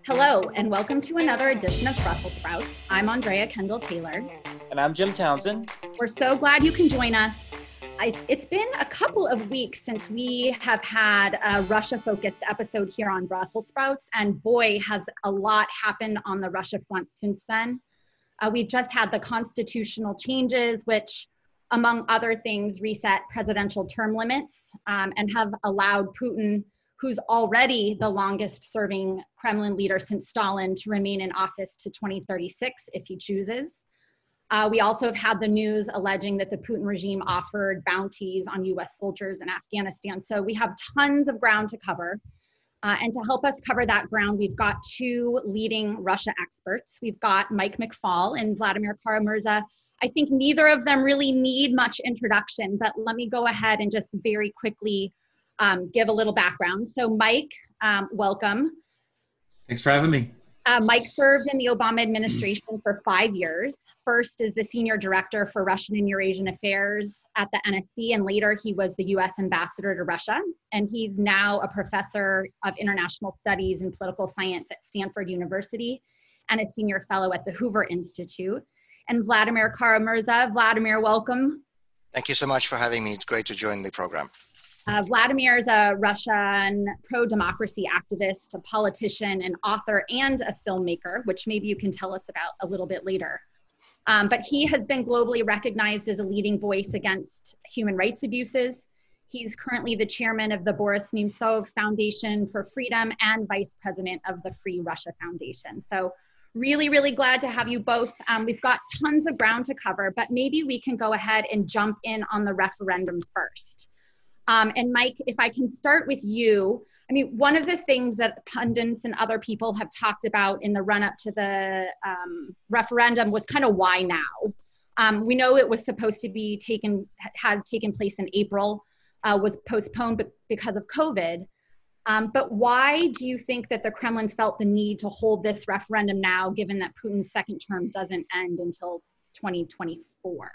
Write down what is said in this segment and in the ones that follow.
Hello, and welcome to another edition of Brussels Sprouts. I'm Andrea Kendall Taylor. And I'm Jim Townsend. We're so glad you can join us. It's been a couple of weeks since we have had a Russia-focused episode here on Brussels Sprouts, and boy, has a lot happened on the Russia front since then. We've just had the constitutional changes, which, among other things, reset presidential term limits and have allowed Putin, who's already the longest serving Kremlin leader since Stalin, to remain in office to 2036 if he chooses. We also have had the news alleging that the Putin regime offered bounties on US soldiers in Afghanistan. So we have tons of ground to cover. And to help us cover that ground, we've got two leading Russia experts. We've got Mike McFaul and Vladimir Kara-Murza. I think neither of them really need much introduction, but let me go ahead and just very quickly give a little background. So Mike, welcome. Thanks for having me. Mike served in the Obama administration for 5 years. First as the senior director for Russian and Eurasian affairs at the NSC, and later he was the US ambassador to Russia. And he's now a professor of international studies and political science at Stanford University and a senior fellow at the Hoover Institute. And Vladimir Kara-Murza. Vladimir, welcome. Thank you so much for having me. It's great to join the program. Vladimir is a Russian pro-democracy activist, a politician, an author, and a filmmaker, which maybe you can tell us about a little bit later. But he has been globally recognized as a leading voice against human rights abuses. He's currently the chairman of the Boris Nemtsov Foundation for Freedom and vice president of the Free Russia Foundation. So really, really glad to have you both. We've got tons of ground to cover, but maybe we can go ahead and jump in on the referendum first. And Mike, if I can start with you, I mean, one of the things that pundits and other people have talked about in the run-up to the referendum was kind of why now? We know it was supposed to be had taken place in April, was postponed because of COVID. But why do you think that the Kremlin felt the need to hold this referendum now, given that Putin's second term doesn't end until 2024?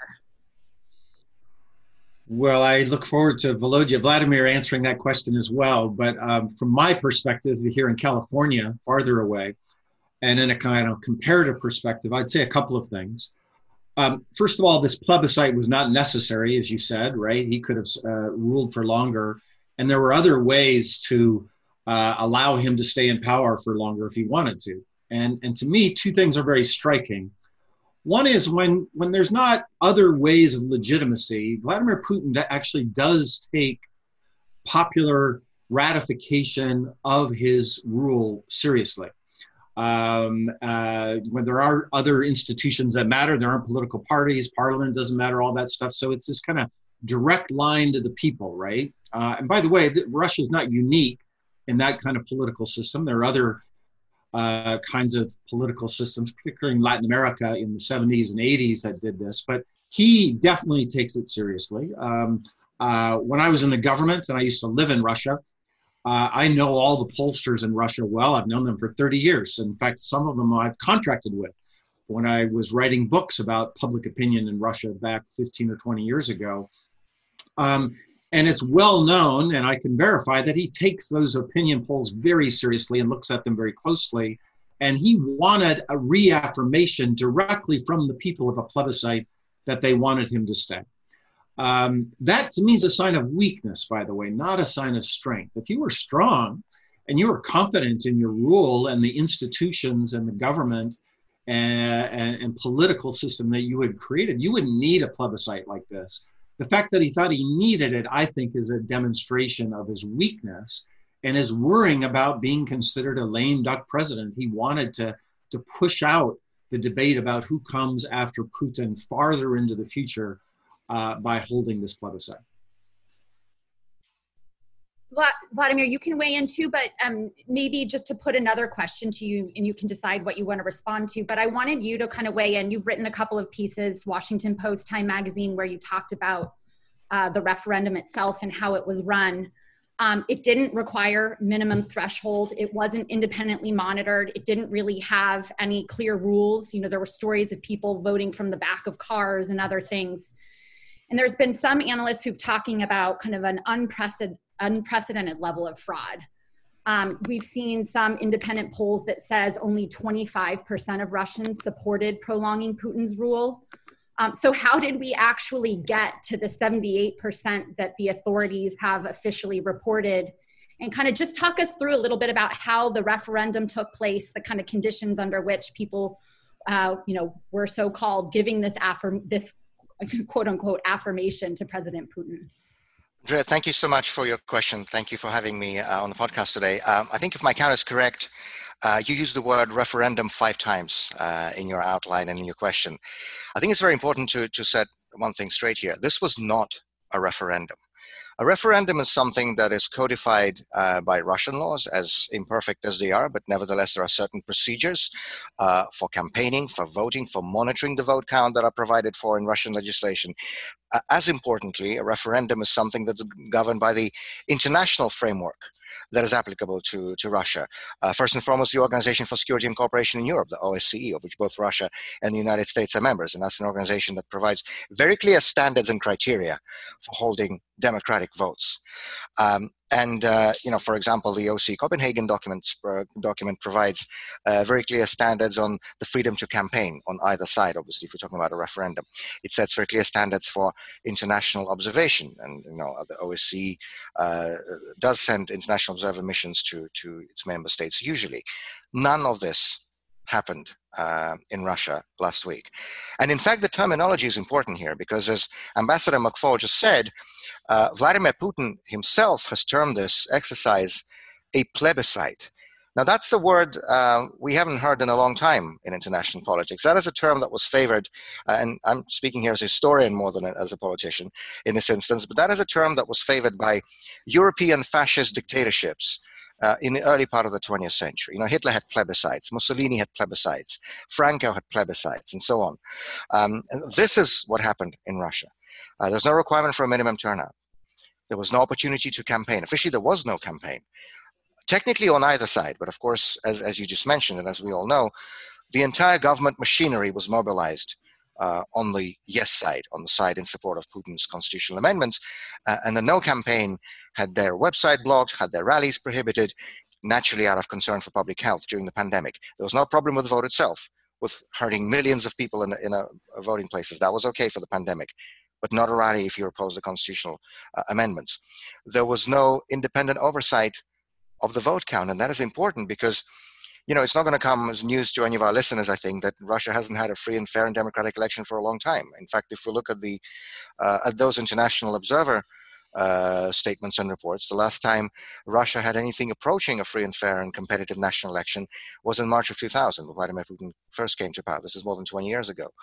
Well, I look forward to Vladimir answering that question as well. But from my perspective here in California, farther away, and in a kind of comparative perspective, I'd say a couple of things. First of all, this plebiscite was not necessary, as you said, right? He could have ruled for longer. And there were other ways to allow him to stay in power for longer if he wanted to. And to me, two things are very striking. One is when there's not other ways of legitimacy, Vladimir Putin actually does take popular ratification of his rule seriously. When there are other institutions that matter, there aren't political parties, parliament doesn't matter, all that stuff. So it's this kind of direct line to the people, right? And by the way, Russia is not unique in that kind of political system. There are other kinds of political systems, particularly in Latin America in the 70s and 80s that did this, but he definitely takes it seriously. When I was in the government and I used to live in Russia, I know all the pollsters in Russia well. I've known them for 30 years. In fact, some of them I've contracted with when I was writing books about public opinion in Russia back 15 or 20 years ago. And it's well known, and I can verify that he takes those opinion polls very seriously and looks at them very closely. And he wanted a reaffirmation directly from the people of a plebiscite that they wanted him to stay. That to me is a sign of weakness, by the way, not a sign of strength. If you were strong and you were confident in your rule and the institutions and the government and political system that you had created, you wouldn't need a plebiscite like this. The fact that he thought he needed it, I think, is a demonstration of his weakness and his worrying about being considered a lame duck president. He wanted to push out the debate about who comes after Putin farther into the future by holding this plebiscite. Vladimir, you can weigh in too, but maybe just to put another question to you, and you can decide what you want to respond to, but I wanted you to kind of weigh in. You've written a couple of pieces, Washington Post, Time Magazine, where you talked about the referendum itself and how it was run. It didn't require minimum threshold. It wasn't independently monitored. It didn't really have any clear rules. You know, there were stories of people voting from the back of cars and other things. And there's been some analysts who've talking about kind of an unprecedented level of fraud. We've seen some independent polls that says only 25% of Russians supported prolonging Putin's rule. So how did we actually get to the 78% that the authorities have officially reported? And kind of just talk us through a little bit about how the referendum took place, the kind of conditions under which people, were so-called giving this quote unquote affirmation to President Putin. Andrea, thank you so much for your question. Thank you for having me on the podcast today. I think if my count is correct, you used the word referendum 5 times in your outline and in your question. I think it's very important to set one thing straight here. This was not a referendum. A referendum is something that is codified by Russian laws, as imperfect as they are, but nevertheless there are certain procedures for campaigning, for voting, for monitoring the vote count that are provided for in Russian legislation. As importantly, a referendum is something that's governed by the international framework that is applicable to Russia. First and foremost, the Organization for Security and Cooperation in Europe, the OSCE, of which both Russia and the United States are members. And that's an organization that provides very clear standards and criteria for holding democratic votes. For example, the OSCE Copenhagen document provides very clear standards on the freedom to campaign on either side, obviously, if we're talking about a referendum. It sets very clear standards for international observation. And, the OSCE does send international observer missions to its member states usually. None of this happened in Russia last week. And in fact, the terminology is important here because, as Ambassador McFaul just said, Vladimir Putin himself has termed this exercise a plebiscite. Now, that's a word we haven't heard in a long time in international politics. That is a term that was favored, and I'm speaking here as a historian more than as a politician in this instance, but that is a term that was favored by European fascist dictatorships in the early part of the 20th century. Hitler had plebiscites, Mussolini had plebiscites, Franco had plebiscites, and so on. And this is what happened in Russia. There's no requirement for a minimum turnout. There was no opportunity to campaign. Officially, there was no campaign. Technically on either side, but of course, as you just mentioned, and as we all know, the entire government machinery was mobilized on the yes side, on the side in support of Putin's constitutional amendments, and the no campaign had their website blocked, had their rallies prohibited, naturally out of concern for public health during the pandemic. There was no problem with the vote itself, with hurting millions of people in voting places. That was okay for the pandemic, but not a rally if you oppose the constitutional amendments. There was no independent oversight of the vote count, and that is important because it's not going to come as news to any of our listeners, I think, that Russia hasn't had a free and fair and democratic election for a long time. In fact, if we look at at those international observer statements and reports, the last time Russia had anything approaching a free and fair and competitive national election was in March of 2000, when Vladimir Putin first came to power. This is more than 20 years ago.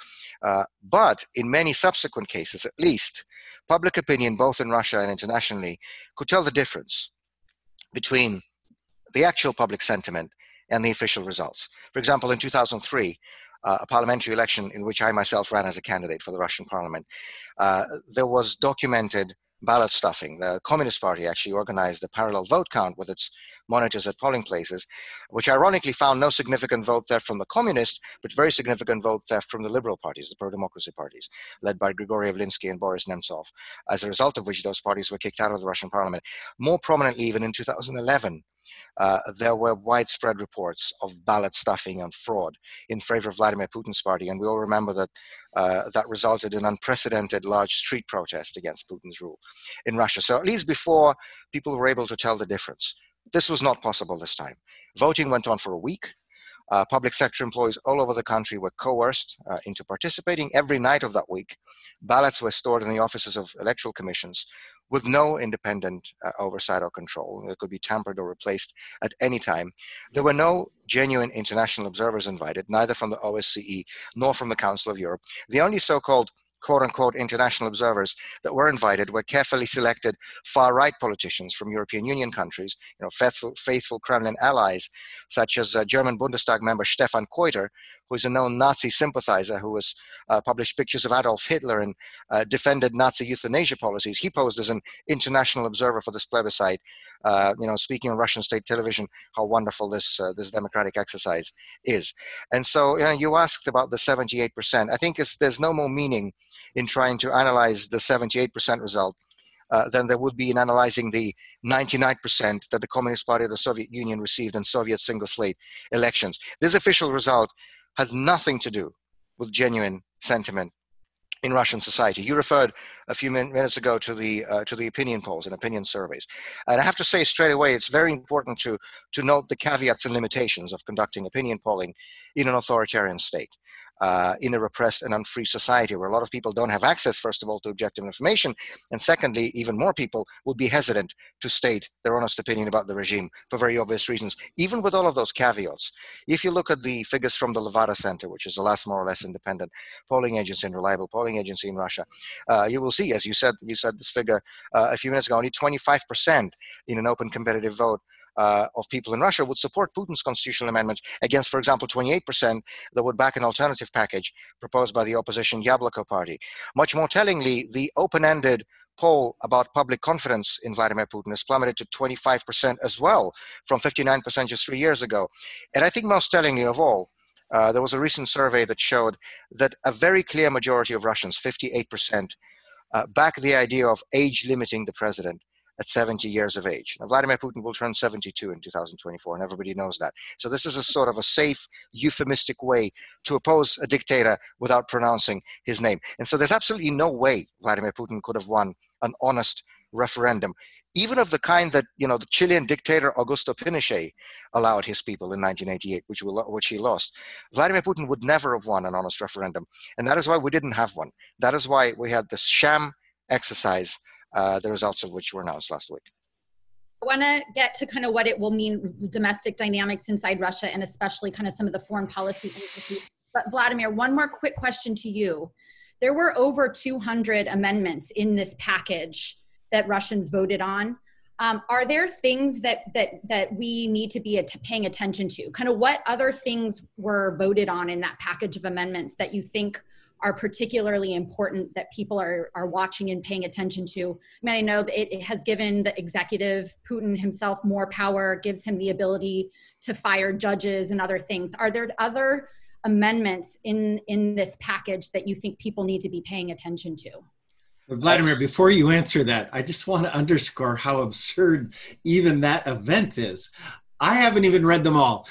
But in many subsequent cases, at least, public opinion, both in Russia and internationally, could tell the difference between the actual public sentiment and the official results. For example, in 2003, a parliamentary election in which I myself ran as a candidate for the Russian parliament, there was documented ballot stuffing. The Communist Party actually organized a parallel vote count with its monitors at polling places, which ironically found no significant vote theft from the communist, but very significant vote theft from the liberal parties, the pro-democracy parties, led by Grigory Yavlinsky and Boris Nemtsov, as a result of which those parties were kicked out of the Russian parliament. More prominently, even in 2011, there were widespread reports of ballot stuffing and fraud in favor of Vladimir Putin's party. And we all remember that that resulted in unprecedented large street protests against Putin's rule in Russia. So at least before people were able to tell the difference, this was not possible this time. Voting went on for a week. Public sector employees all over the country were coerced into participating. Every night of that week, ballots were stored in the offices of electoral commissions with no independent oversight or control. It could be tampered or replaced at any time. There were no genuine international observers invited, neither from the OSCE nor from the Council of Europe. The only so-called quote-unquote international observers that were invited were carefully selected far-right politicians from European Union countries, faithful Kremlin allies, such as German Bundestag member Stefan Keuter, who is a known Nazi sympathizer who has published pictures of Adolf Hitler and defended Nazi euthanasia policies. He posed as an international observer for this plebiscite, speaking on Russian state television how wonderful this democratic exercise is. And so you asked about the 78%. I think there's no more meaning in trying to analyze the 78% result than there would be in analyzing the 99% that the Communist Party of the Soviet Union received in Soviet single slate elections. This official result has nothing to do with genuine sentiment in Russian society. You referred a few minutes ago to the opinion polls and opinion surveys. And I have to say straight away, it's very important to note the caveats and limitations of conducting opinion polling in an authoritarian state. In a repressed and unfree society where a lot of people don't have access, first of all, to objective information, and secondly, even more people would be hesitant to state their honest opinion about the regime for very obvious reasons, even with all of those caveats. If you look at the figures from the Levada Center, which is the last more or less independent polling agency and reliable polling agency in Russia, you will see, as you said this figure a few minutes ago, only 25% in an open competitive vote of people in Russia would support Putin's constitutional amendments against, for example, 28% that would back an alternative package proposed by the opposition Yabloko party. Much more tellingly, the open-ended poll about public confidence in Vladimir Putin has plummeted to 25% as well, from 59% just 3 years ago. And I think most tellingly of all, there was a recent survey that showed that a very clear majority of Russians, 58%, back the idea of age limiting the president at 70 years of age. Now, Vladimir Putin will turn 72 in 2024, and everybody knows that. So this is a sort of a safe, euphemistic way to oppose a dictator without pronouncing his name. And so there's absolutely no way Vladimir Putin could have won an honest referendum, even of the kind that, the Chilean dictator Augusto Pinochet allowed his people in 1988, which he lost. Vladimir Putin would never have won an honest referendum. And that is why we didn't have one. That is why we had this sham exercise, the results of which were announced last week. I want to get to kind of what it will mean, domestic dynamics inside Russia, and especially kind of some of the foreign policy issues. But Vladimir, one more quick question to you. There were over 200 amendments in this package that Russians voted on. Are there things that we need to be paying attention to? Kind of what other things were voted on in that package of amendments that you think are particularly important that people are watching and paying attention to? I mean, I know that it has given the executive, Putin himself, more power, gives him the ability to fire judges and other things. Are there other amendments in this package that you think people need to be paying attention to? Vladimir, before you answer that, I just want to underscore how absurd even that event is. I haven't even read them all.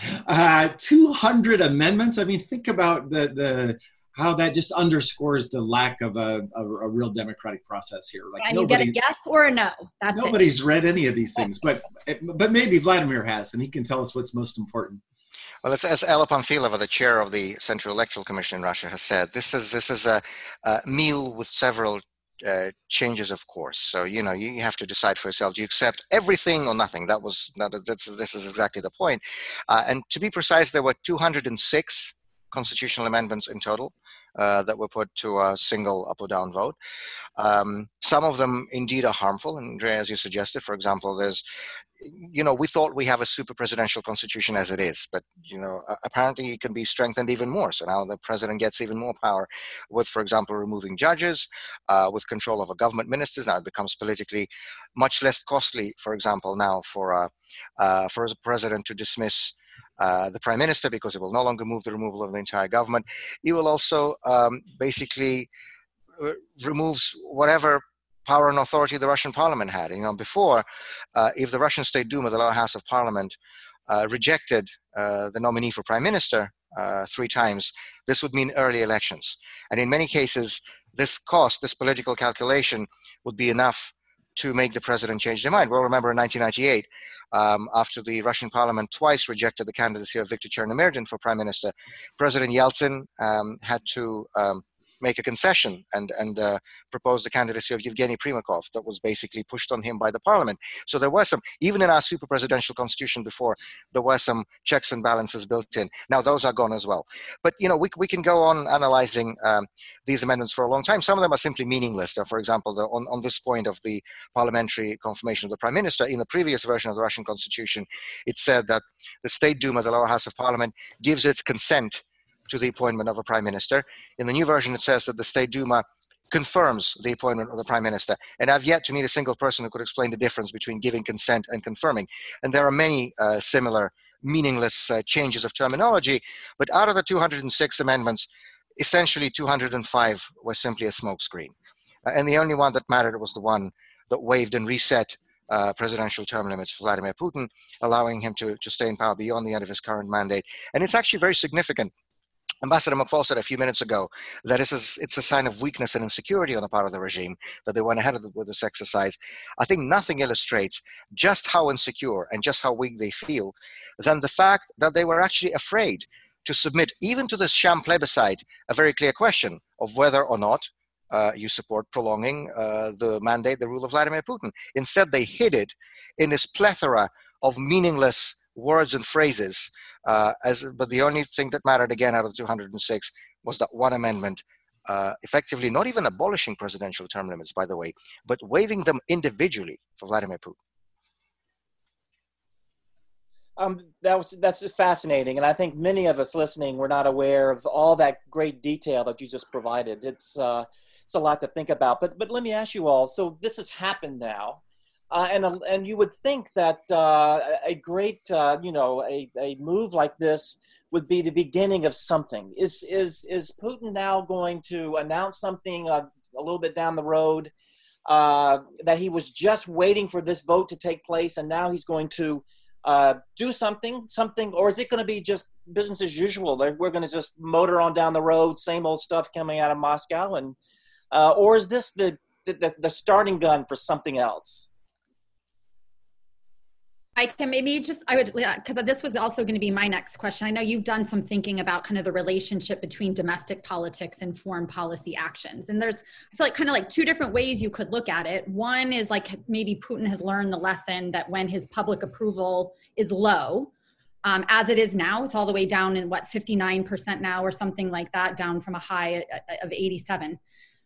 200 amendments. I mean, think about how that just underscores the lack of a real democratic process here. Like, and you get a yes or a no. That's nobody's read any of these things, but maybe Vladimir has, and he can tell us what's most important. Well, as Ella Pamfilova, the chair of the Central Electoral Commission in Russia, has said, this is a meal with several changes of course. So you have to decide for yourself: do you accept everything or nothing? This is exactly the point. And to be precise, there were 206 constitutional amendments in total that were put to a single up or down vote. Some of them indeed are harmful, and Andrea, as you suggested, for example, there's, we thought we have a super presidential constitution as it is, but apparently it can be strengthened even more. So now the president gets even more power with, for example, removing judges, with control over government ministers. Now it becomes politically much less costly, for example, now for a president to dismiss the prime minister, because it will no longer move the removal of the entire government. It will also basically removes whatever power and authority the Russian parliament had. Before, if the Russian State Duma, the lower house of parliament, rejected the nominee for prime minister 3 times, this would mean early elections. And in many cases, this political calculation would be enough to make the president change their mind. We'll remember in 1998, after the Russian parliament twice rejected the candidacy of Viktor Chernomyrdin for prime minister, President Yeltsin had to make a concession and propose the candidacy of Yevgeny Primakov that was basically pushed on him by the parliament. So there were some, even in our super presidential constitution before, there were some checks and balances built in. Now those are gone as well. But we can go on analyzing these amendments for a long time. Some of them are simply meaningless. So, for example, on this point of the parliamentary confirmation of the prime minister, in the previous version of the Russian constitution, it said that the State Duma, the lower house of parliament, gives its consent to the appointment of a prime minister. In the new version, it says that the State Duma confirms the appointment of the prime minister. And I've yet to meet a single person who could explain the difference between giving consent and confirming. And there are many similar meaningless changes of terminology. But out of the 206 amendments, essentially 205 were simply a smokescreen. And the only one that mattered was the one that waived and reset presidential term limits for Vladimir Putin, allowing him to stay in power beyond the end of his current mandate. And it's actually very significant. Ambassador McFaul said a few minutes ago that it's a sign of weakness and insecurity on the part of the regime that they went ahead with this exercise. I think nothing illustrates just how insecure and just how weak they feel than the fact that they were actually afraid to submit, even to this sham plebiscite, a very clear question of whether or not you support prolonging the mandate, the rule of Vladimir Putin. Instead, they hid it in this plethora of meaningless words and phrases, but the only thing that mattered again out of 206 was that one amendment, effectively not even abolishing presidential term limits, by the way, but waiving them individually for Vladimir Putin. That's just fascinating, and I think many of us listening were not aware of all that great detail that you just provided. It's a lot to think about. But let me ask you all. So this has happened now. And you would think that a great, a move like this would be the beginning of something. Is Putin now going to announce something a little bit down the road that he was just waiting for this vote to take place, and now he's going to do something, or is it going to be just business as usual? We're going to just motor on down the road, same old stuff coming out of Moscow, and or is this the starting gun for something else? Because this was also going to be my next question. I know you've done some thinking about kind of the relationship between domestic politics and foreign policy actions. And I feel like kind of like two different ways you could look at it. One is like maybe Putin has learned the lesson that when his public approval is low, as it is now, it's all the way down in 59% now or something like that, down from a high of 87.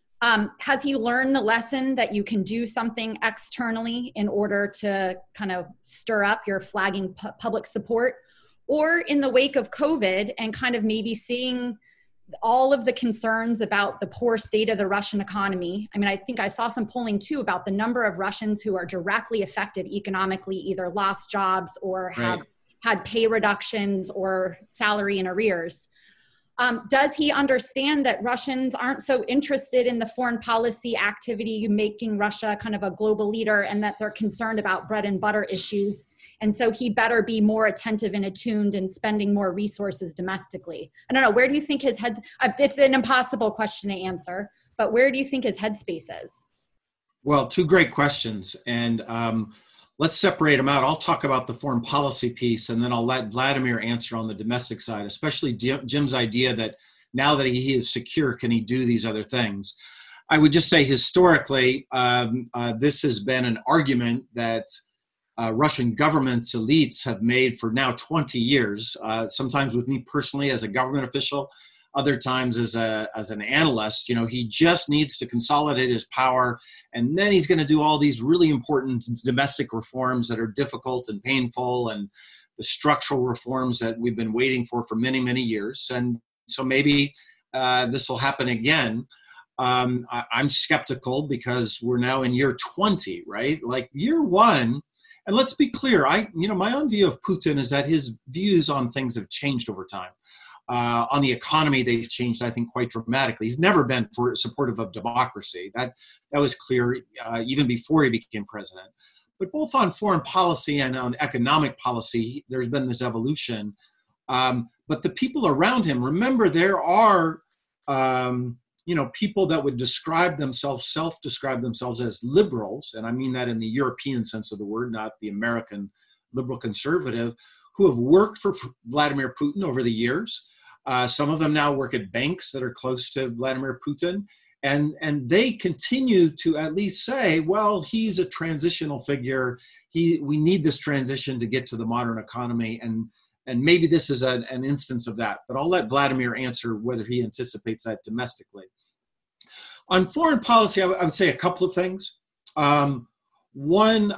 Has he learned the lesson that you can do something externally in order to kind of stir up your flagging public support? Or in the wake of COVID and kind of maybe seeing all of the concerns about the poor state of the Russian economy. I mean, I think I saw some polling too about the number of Russians who are directly affected economically, either lost jobs or have had pay reductions or salary in arrears. Does he understand that Russians aren't so interested in the foreign policy activity making Russia kind of a global leader, and that they're concerned about bread and butter issues? And so he better be more attentive and attuned and spending more resources domestically. I don't know, where do you think his head, it's an impossible question to answer, but where do you think his headspace is? Well, two great questions. And let's separate them out. I'll talk about the foreign policy piece, and then I'll let Vladimir answer on the domestic side, especially Jim's idea that now that he is secure, can he do these other things? I would just say historically, this has been an argument that Russian government's elites have made for now 20 years, sometimes with me personally as a government official, other times as an analyst. You know, he just needs to consolidate his power, and then he's going to do all these really important domestic reforms that are difficult and painful, and the structural reforms that we've been waiting for many, many years. And so maybe this will happen again. I'm skeptical because we're now in year 20, right? Like year one, and let's be clear, my own view of Putin is that his views on things have changed over time. On the economy, they've changed, I think, quite dramatically. He's never been supportive of democracy. That was clear even before he became president. But both on foreign policy and on economic policy, there's been this evolution. But the people around him, remember, there are people that would self-describe themselves as liberals, and I mean that in the European sense of the word, not the American liberal conservative, who have worked for Vladimir Putin over the years. Some of them now work at banks that are close to Vladimir Putin, and they continue to at least say, well, he's a transitional figure. We need this transition to get to the modern economy, and maybe this is an instance of that. But I'll let Vladimir answer whether he anticipates that domestically. On foreign policy, I would say a couple of things. One,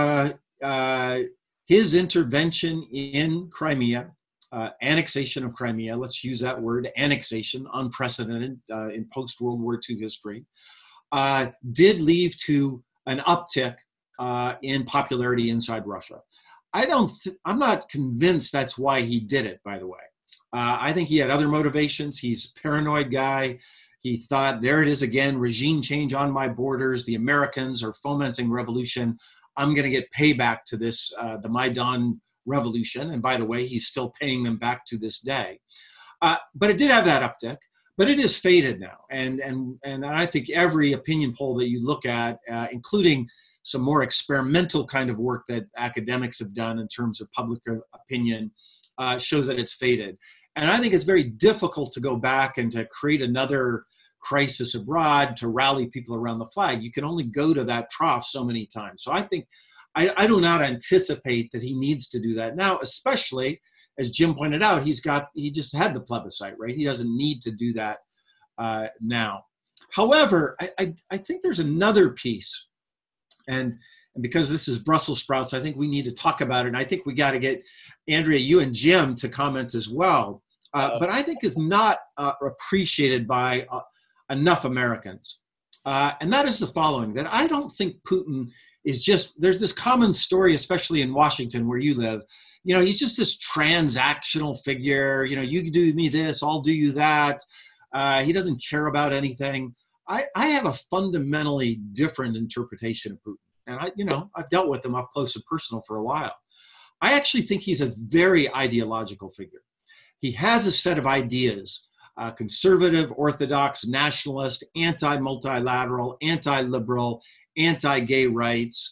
his intervention in Crimea, annexation of Crimea, let's use that word, annexation, unprecedented in post-World War II history, did lead to an uptick in popularity inside Russia. I'm not convinced that's why he did it, by the way. I think he had other motivations. He's a paranoid guy. He thought, there it is again, regime change on my borders. The Americans are fomenting revolution. I'm going to get payback to this, the Maidan revolution. And by the way, he's still paying them back to this day. But it did have that uptick, but it is faded now. And I think every opinion poll that you look at, including some more experimental kind of work that academics have done in terms of public opinion, shows that it's faded. And I think it's very difficult to go back and to create another crisis abroad to rally people around the flag. You can only go to that trough so many times. So I think, I do not anticipate that he needs to do that now, especially, as Jim pointed out, he just had the plebiscite, right? He doesn't need to do that now. However, I think there's another piece, and because this is Brussels sprouts, I think we need to talk about it. And I think we got to get Andrea, you and Jim to comment as well. But I think is not appreciated by enough Americans. And that is the following, that I don't think Putin is just, there's this common story, especially in Washington where you live, he's just this transactional figure, you do me this, I'll do you that. He doesn't care about anything. I have a fundamentally different interpretation of Putin. And I've dealt with him up close and personal for a while. I actually think he's a very ideological figure. He has a set of ideas, conservative, orthodox, nationalist, anti-multilateral, anti-liberal, anti-gay rights.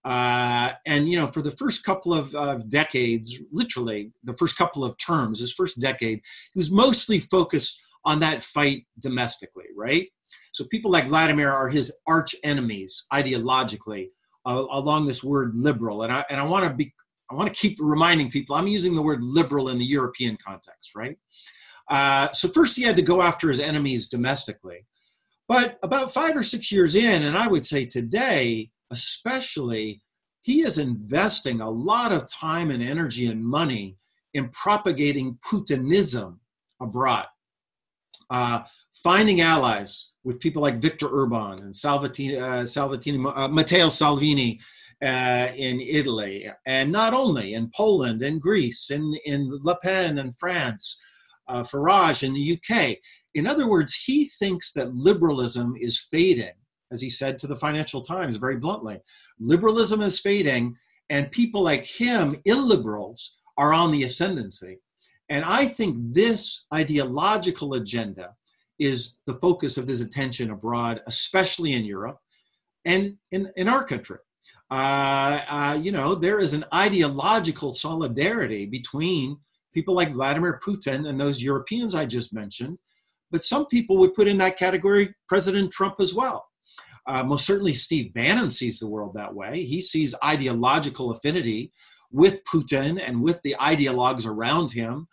And, for the first couple of decades, literally the first couple of terms, his first decade, he was mostly focused on that fight domestically, right? So people like Vladimir are his arch enemies ideologically along this word liberal. And I want to keep reminding people, I'm using the word liberal in the European context, right? So first he had to go after his enemies domestically. But about 5 or 6 years in, and I would say today, especially, he is investing a lot of time and energy and money in propagating Putinism abroad, finding allies with people like Viktor Orban and Matteo Salvini in Italy, and not only in Poland and Greece, in Le Pen in France, Farage in the UK. In other words, he thinks that liberalism is fading, as he said to the Financial Times very bluntly. Liberalism is fading, and people like him, illiberals, are on the ascendancy. And I think this ideological agenda is the focus of his attention abroad, especially in Europe and in our country. There is an ideological solidarity between people like Vladimir Putin and those Europeans I just mentioned, but some people would put in that category President Trump as well. Most certainly Steve Bannon sees the world that way. He sees ideological affinity with Putin and with the ideologues around him.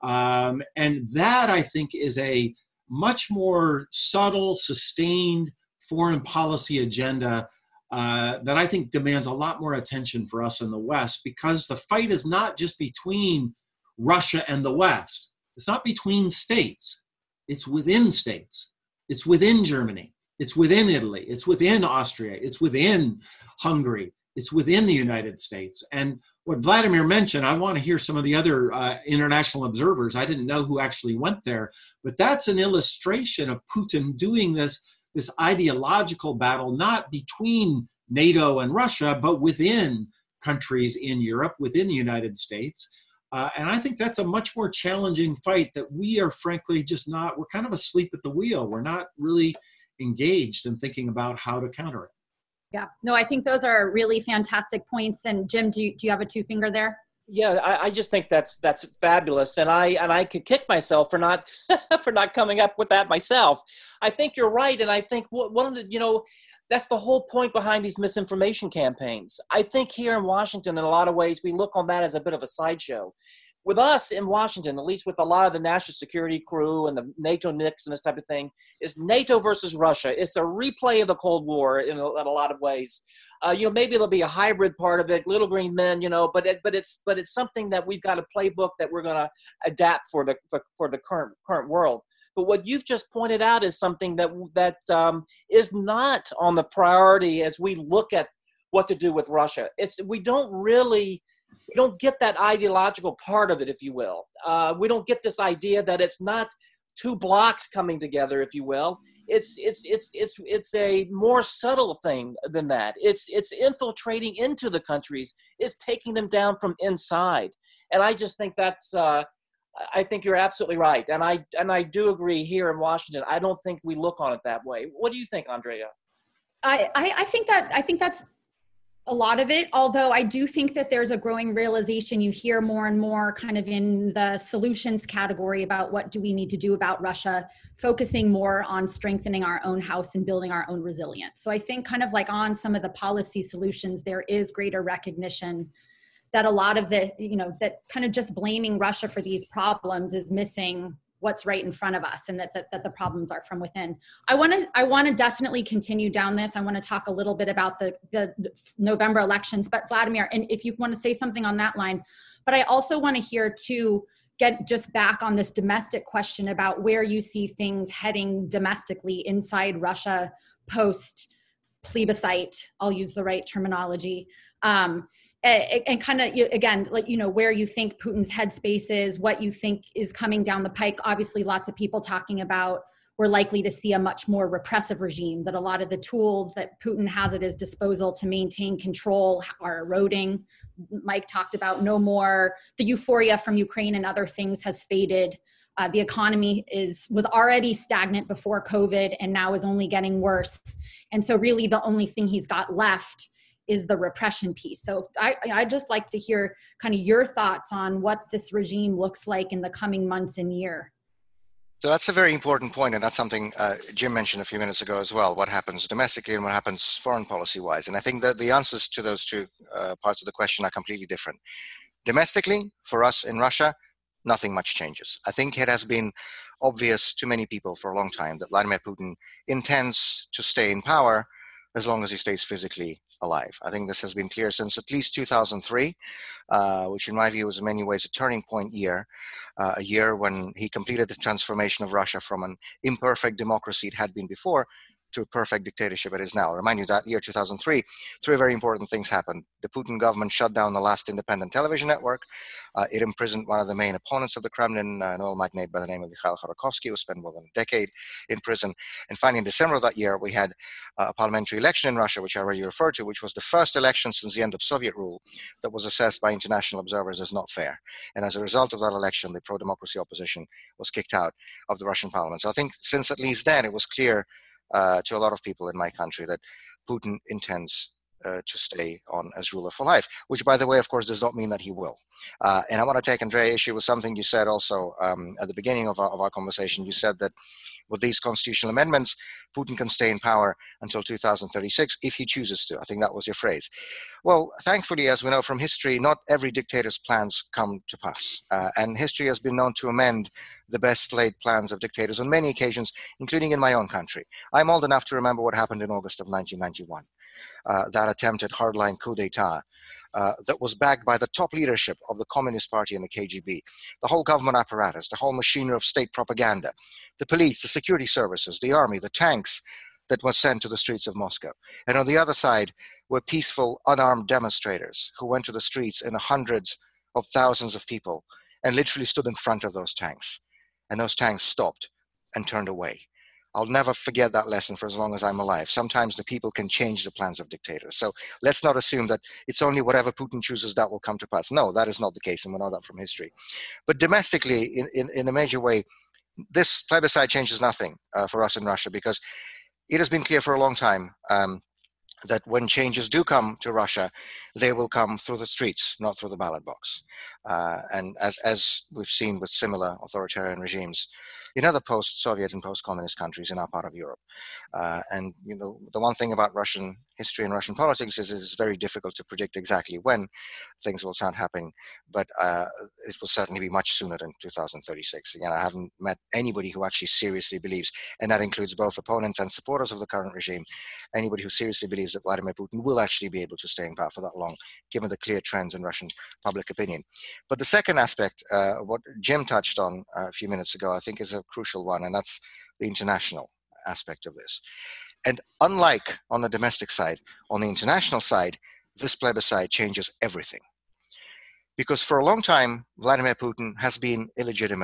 And that, I think, is a much more subtle, sustained foreign policy agenda that I think demands a lot more attention for us in the West, because the fight is not just between Russia and the West. It's not between states. It's within states. It's within Germany. It's within Italy. It's within Austria. It's within Hungary. It's within the United States. And what Vladimir mentioned, I want to hear some of the other international observers. I didn't know who actually went there, but that's an illustration of Putin doing this ideological battle, not between NATO and Russia, but within countries in Europe, within the United States. And I think that's a much more challenging fight that we are frankly just not, we're kind of asleep at the wheel. We're not really engaged in thinking about how to counter it. Yeah, no, I think those are really fantastic points. And Jim, do you have a two finger there? Yeah, I just think that's fabulous, and I could kick myself for not for not coming up with that myself. I think you're right, and I think one of the that's the whole point behind these misinformation campaigns. I think here in Washington, in a lot of ways, we look on that as a bit of a sideshow. With us in Washington, at least with a lot of the national security crew and the NATO NICs and this type of thing, is NATO versus Russia. It's a replay of the Cold War in a lot of ways. Maybe there'll be a hybrid part of it, little green men, but it's something that we've got a playbook that we're going to adapt for the current world. But what you've just pointed out is something that is not on the priority as we look at what to do with Russia. We don't get that ideological part of it, if you will. We don't get this idea that it's not two blocks coming together, if you will. It's a more subtle thing than that. It's infiltrating into the countries. It's taking them down from inside. And I just think that's I think you're absolutely right. And I do agree here in Washington. I don't think we look on it that way. What do you think, Andrea? I think that's a lot of it, although I do think that there's a growing realization. You hear more and more kind of in the solutions category about what do we need to do about Russia, focusing more on strengthening our own house and building our own resilience. So I think kind of like on some of the policy solutions, there is greater recognition that a lot of the, that kind of just blaming Russia for these problems is missing what's right in front of us, and that the problems are from within. I want to definitely continue down this. I want to talk a little bit about the November elections, but Vladimir, and if you want to say something on that line, but I also want to hear too, get just back on this domestic question about where you see things heading domestically inside Russia post plebiscite. I'll use the right terminology. And kind of, again, like, where you think Putin's headspace is, what you think is coming down the pike. Obviously, lots of people talking about we're likely to see a much more repressive regime, that a lot of the tools that Putin has at his disposal to maintain control are eroding. Mike talked about no more, the euphoria from Ukraine and other things has faded. The economy was already stagnant before COVID and now is only getting worse. And so really the only thing he's got left is the repression piece. So I'd just like to hear kind of your thoughts on what this regime looks like in the coming months and year. So that's a very important point, and that's something Jim mentioned a few minutes ago as well, what happens domestically and what happens foreign policy-wise. And I think that the answers to those two parts of the question are completely different. Domestically, for us in Russia, nothing much changes. I think it has been obvious to many people for a long time that Vladimir Putin intends to stay in power as long as he stays physically alive. I think this has been clear since at least 2003, which in my view was in many ways a turning point year, a year when he completed the transformation of Russia from an imperfect democracy it had been before to a perfect dictatorship it is now. I remind you that year 2003, three very important things happened. The Putin government shut down the last independent television network. It imprisoned one of the main opponents of the Kremlin, an oil magnate by the name of Mikhail Khodorkovsky, who spent more than a decade in prison. And finally, in December of that year, we had a parliamentary election in Russia, which I already referred to, which was the first election since the end of Soviet rule that was assessed by international observers as not fair. And as a result of that election, the pro-democracy opposition was kicked out of the Russian parliament. So I think since at least then, it was clear to a lot of people in my country that Putin intends to stay on as ruler for life, which, by the way, of course, does not mean that he will. And I want to take, Andrea, issue with something you said also at the beginning of our conversation. You said that with these constitutional amendments, Putin can stay in power until 2036 if he chooses to. I think that was your phrase. Well, thankfully, as we know from history, not every dictator's plans come to pass. And history has been known to amend the best laid plans of dictators on many occasions, including in my own country. I'm old enough to remember what happened in August of 1991, that attempted hardline coup d'etat that was backed by the top leadership of the Communist Party and the KGB, the whole government apparatus, the whole machinery of state propaganda, the police, the security services, the army, the tanks that were sent to the streets of Moscow. And on the other side were peaceful, unarmed demonstrators who went to the streets in hundreds of thousands of people and literally stood in front of those tanks. And those tanks stopped and turned away. I'll never forget that lesson for as long as I'm alive. Sometimes the people can change the plans of dictators. So let's not assume that it's only whatever Putin chooses that will come to pass. No, that is not the case, and we know that from history. But domestically, in a major way, this plebiscite changes nothing for us in Russia, because it has been clear for a long time that when changes do come to Russia, they will come through the streets, not through the ballot box. And as we've seen with similar authoritarian regimes in other post-Soviet and post-communist countries in our part of Europe. And the one thing about Russian history and Russian politics is it's very difficult to predict exactly when things will start happening, but it will certainly be much sooner than 2036. Again, I haven't met anybody who actually seriously believes, and that includes both opponents and supporters of the current regime, anybody who seriously believes that Vladimir Putin will actually be able to stay in power for that long, given the clear trends in Russian public opinion. But the second aspect, what Jim touched on a few minutes ago, I think is a crucial one, and that's the international aspect of this. And unlike on the domestic side, on the international side, this plebiscite changes everything. Because for a long time, Vladimir Putin has been illegitimate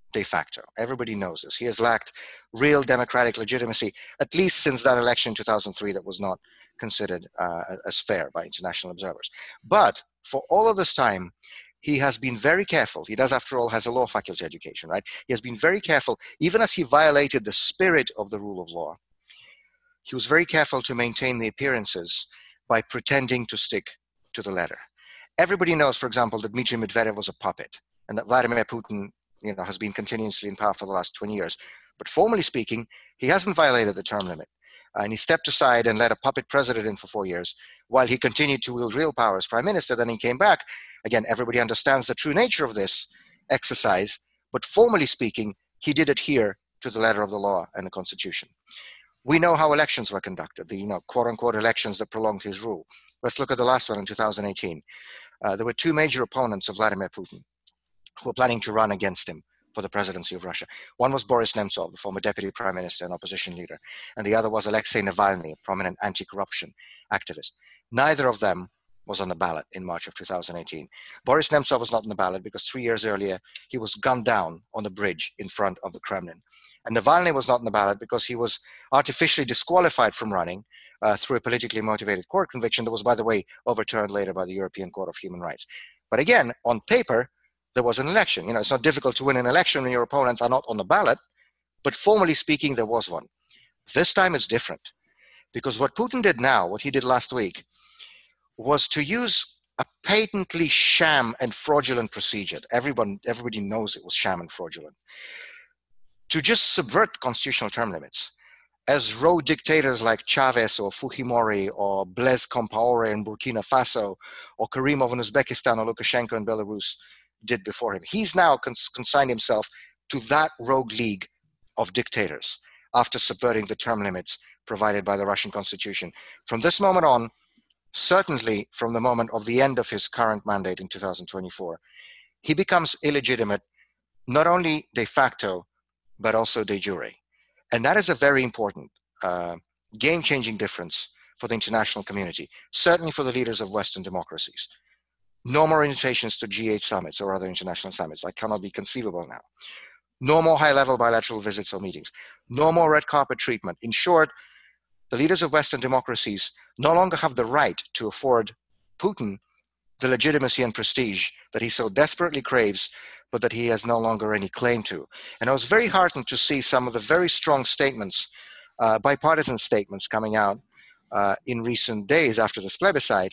de facto. Everybody knows this. He has lacked real democratic legitimacy, at least since that election in 2003 that was not considered as fair by international observers. But for all of this time, he has been very careful. He does, after all, has a law faculty education, right? He has been very careful, even as he violated the spirit of the rule of law. He was very careful to maintain the appearances by pretending to stick to the letter. Everybody knows, for example, that Dmitry Medvedev was a puppet and that Vladimir Putin, has been continuously in power for the last 20 years. But formally speaking, he hasn't violated the term limit. And he stepped aside and let a puppet president in for 4 years while he continued to wield real power as prime minister. Then he came back. Again, everybody understands the true nature of this exercise, but formally speaking, he did adhere to the letter of the law and the constitution. We know how elections were conducted, the quote-unquote elections that prolonged his rule. Let's look at the last one in 2018. There were two major opponents of Vladimir Putin who were planning to run against him for the presidency of Russia. One was Boris Nemtsov, the former deputy prime minister and opposition leader, and the other was Alexei Navalny, a prominent anti-corruption activist. Neither of them was on the ballot in March of 2018. Boris Nemtsov was not on the ballot because 3 years earlier, he was gunned down on the bridge in front of the Kremlin. And Navalny was not on the ballot because he was artificially disqualified from running through a politically motivated court conviction that was, by the way, overturned later by the European Court of Human Rights. But again, on paper, there was an election. It's not difficult to win an election when your opponents are not on the ballot, but formally speaking, there was one. This time it's different because what Putin did now, what he did last week, was to use a patently sham and fraudulent procedure. Everybody knows it was sham and fraudulent, to just subvert constitutional term limits, as rogue dictators like Chavez or Fujimori or Blaise Compaoré in Burkina Faso or Karimov in Uzbekistan or Lukashenko in Belarus did before him. He's now consigned himself to that rogue league of dictators after subverting the term limits provided by the Russian constitution. From this moment on, certainly from the moment of the end of his current mandate in 2024, he becomes illegitimate, not only de facto, but also de jure. And that is a very important game-changing difference for the international community, certainly for the leaders of Western democracies. No more invitations to G8 summits or other international summits. That cannot be conceivable now. No more high-level bilateral visits or meetings. No more red carpet treatment. In short, the leaders of Western democracies no longer have the right to afford Putin the legitimacy and prestige that he so desperately craves, but that he has no longer any claim to. And I was very heartened to see some of the very strong statements, bipartisan statements coming out in recent days after this plebiscite.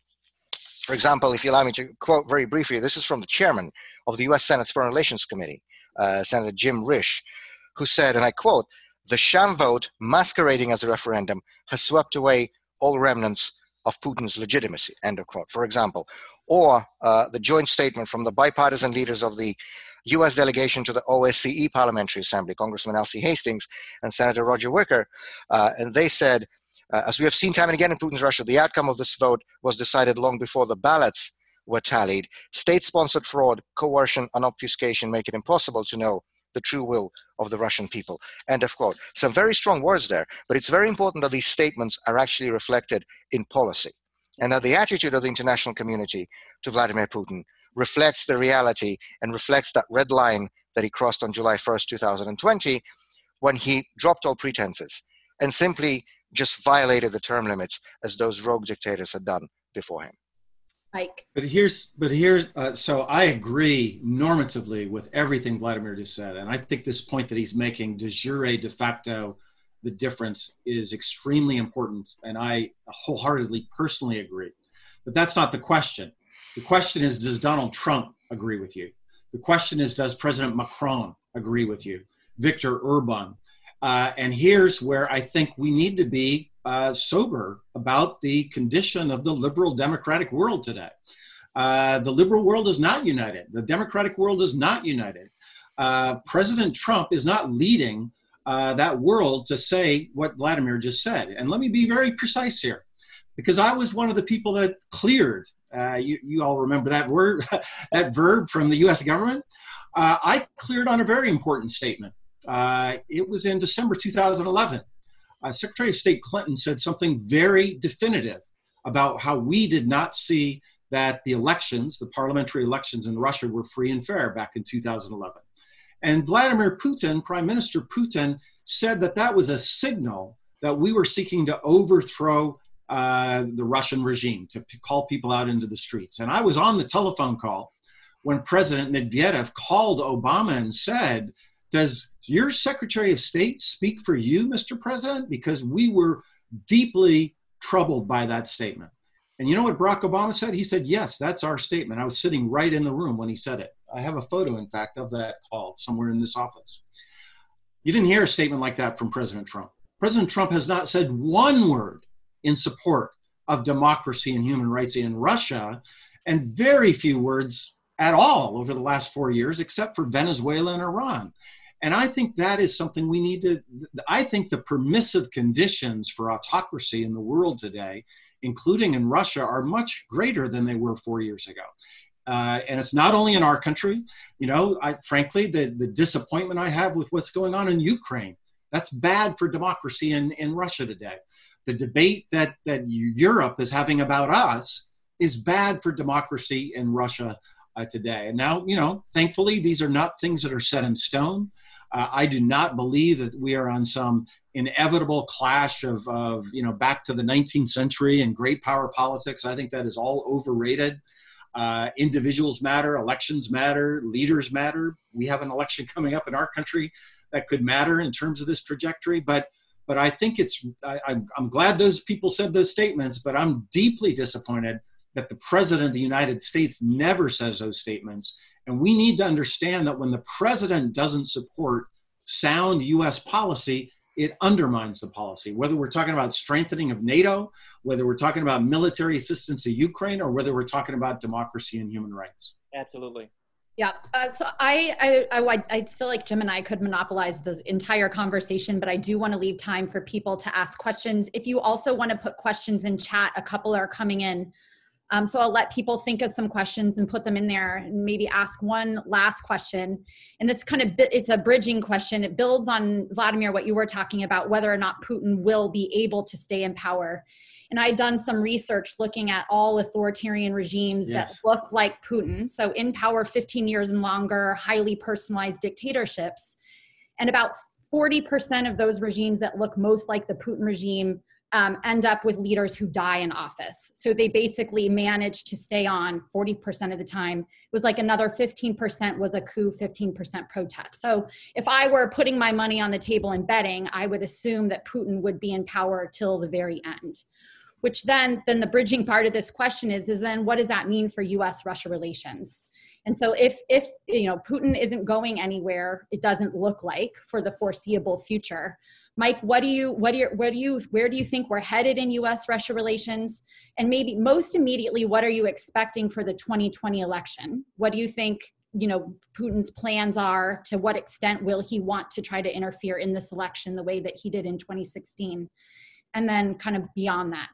For example, if you allow me to quote very briefly, this is from the chairman of the U.S. Senate's Foreign Relations Committee, Senator Jim Risch, who said, and I quote, "The sham vote masquerading as a referendum has swept away all remnants of Putin's legitimacy," end of quote, for example. Or the joint statement from the bipartisan leaders of the U.S. delegation to the OSCE Parliamentary Assembly, Congressman Elsie Hastings and Senator Roger Wicker, and they said, as we have seen time and again in Putin's Russia, the outcome of this vote was decided long before the ballots were tallied. State-sponsored fraud, coercion, and obfuscation make it impossible to know the true will of the Russian people. End of quote. Some very strong words there, but it's very important that these statements are actually reflected in policy, and that the attitude of the international community to Vladimir Putin reflects the reality and reflects that red line that he crossed on July 1st, 2020, when he dropped all pretenses and simply just violated the term limits as those rogue dictators had done before him. Mike. But here's so I agree normatively with everything Vladimir just said. And I think this point that he's making, de jure, de facto, the difference is extremely important. And I wholeheartedly personally agree. But that's not the question. The question is, does Donald Trump agree with you? The question is, does President Macron agree with you? Viktor Orban? And here's where I think we need to be sober about the condition of the liberal democratic world today. The liberal world is not united. The democratic world is not united. President Trump is not leading that world to say what Vladimir just said. And let me be very precise here, because I was one of the people that cleared, you all remember that word, that verb from the US government. I cleared on a very important statement. It was in December 2011. Secretary of State Clinton said something very definitive about how we did not see that the elections, the parliamentary elections in Russia, were free and fair back in 2011. And Vladimir Putin, Prime Minister Putin, said that that was a signal that we were seeking to overthrow the Russian regime, to call people out into the streets. And I was on the telephone call when President Medvedev called Obama and said, does your Secretary of State speak for you, Mr. President? Because we were deeply troubled by that statement. And you know what Barack Obama said? He said, yes, that's our statement. I was sitting right in the room when he said it. I have a photo, in fact, of that call somewhere in this office. You didn't hear a statement like that from President Trump. President Trump has not said one word in support of democracy and human rights in Russia, and very few words at all over the last 4 years, except for Venezuela and Iran. And I think that is something we need to, I think the permissive conditions for autocracy in the world today, including in Russia, are much greater than they were 4 years ago. And it's not only in our country. You know, frankly, the disappointment I have with what's going on in Ukraine, that's bad for democracy in Russia today. The debate that Europe is having about us is bad for democracy in Russia today. And now, you know, thankfully, these are not things that are set in stone. I do not believe that we are on some inevitable clash of you know, back to the 19th century and great power politics. I think that is all overrated. Individuals matter, elections matter, leaders matter. We have an election coming up in our country that could matter in terms of this trajectory. But I think I'm glad those people said those statements, but I'm deeply disappointed that the President of the United States never says those statements. And we need to understand that when the President doesn't support sound U.S. policy, it undermines the policy, whether we're talking about strengthening of NATO, whether we're talking about military assistance to Ukraine, or whether we're talking about democracy and human rights. Absolutely. Yeah. So I feel like Jim and I could monopolize this entire conversation, but I do want to leave time for people to ask questions. If you also want to put questions in chat, a couple are coming in. So I'll let people think of some questions and put them in there and maybe ask one last question. And this kind of, it's a bridging question. It builds on, Vladimir, what you were talking about, whether or not Putin will be able to stay in power. And I'd done some research looking at all authoritarian regimes that look like Putin. So in power 15 years and longer, highly personalized dictatorships. And about 40% of those regimes that look most like the Putin regime end up with leaders who die in office. So they basically managed to stay on 40% of the time. It was like another 15% was a coup, 15% protest. So if I were putting my money on the table and betting, I would assume that Putin would be in power till the very end. Which then the bridging part of this question is then what does that mean for U.S.-Russia relations? And so if you know, Putin isn't going anywhere, it doesn't look like for the foreseeable future. Mike, where do you think we're headed in U.S.-Russia relations? And maybe most immediately, what are you expecting for the 2020 election? What do you think, you know, Putin's plans are? To what extent will he want to try to interfere in this election the way that he did in 2016? And then kind of beyond that.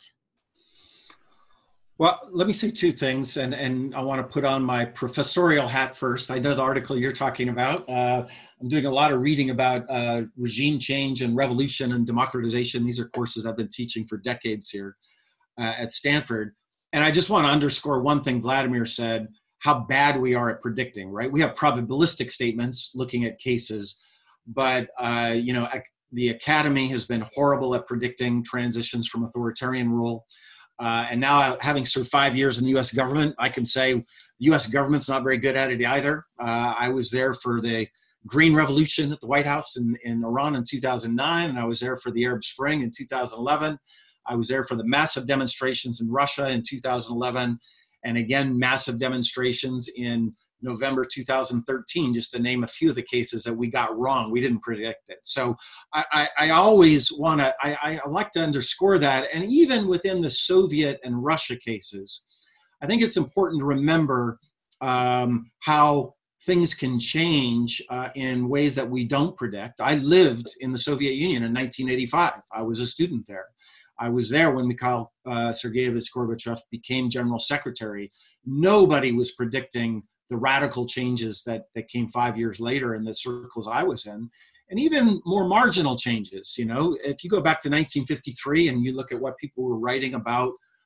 Well, let me say two things, and I want to put on my professorial hat first. I know the article you're talking about. I'm doing a lot of reading about regime change and revolution and democratization. These are courses I've been teaching for decades here at Stanford. And I just want to underscore one thing Vladimir said, how bad we are at predicting, right? We have probabilistic statements looking at cases, but you know, the academy has been horrible at predicting transitions from authoritarian rule. And now, having served 5 years in the U.S. government, I can say the U.S. government's not very good at it either. I was there for the Green Revolution at the White House in Iran in 2009, and I was there for the Arab Spring in 2011. I was there for the massive demonstrations in Russia in 2011, and again, massive demonstrations in November 2013, just to name a few of the cases that we got wrong. We didn't predict it. So I always want to, I like to underscore that. And even within the Soviet and Russia cases, I think it's important to remember how things can change in ways that we don't predict. I lived in the Soviet Union in 1985. I was a student there. I was there when Mikhail Sergeyevich Gorbachev became general secretary. Nobody was predicting the radical changes that came 5 years later in the circles I was in, and even more marginal changes. You know, if you go back to 1953 and you look at what people were writing about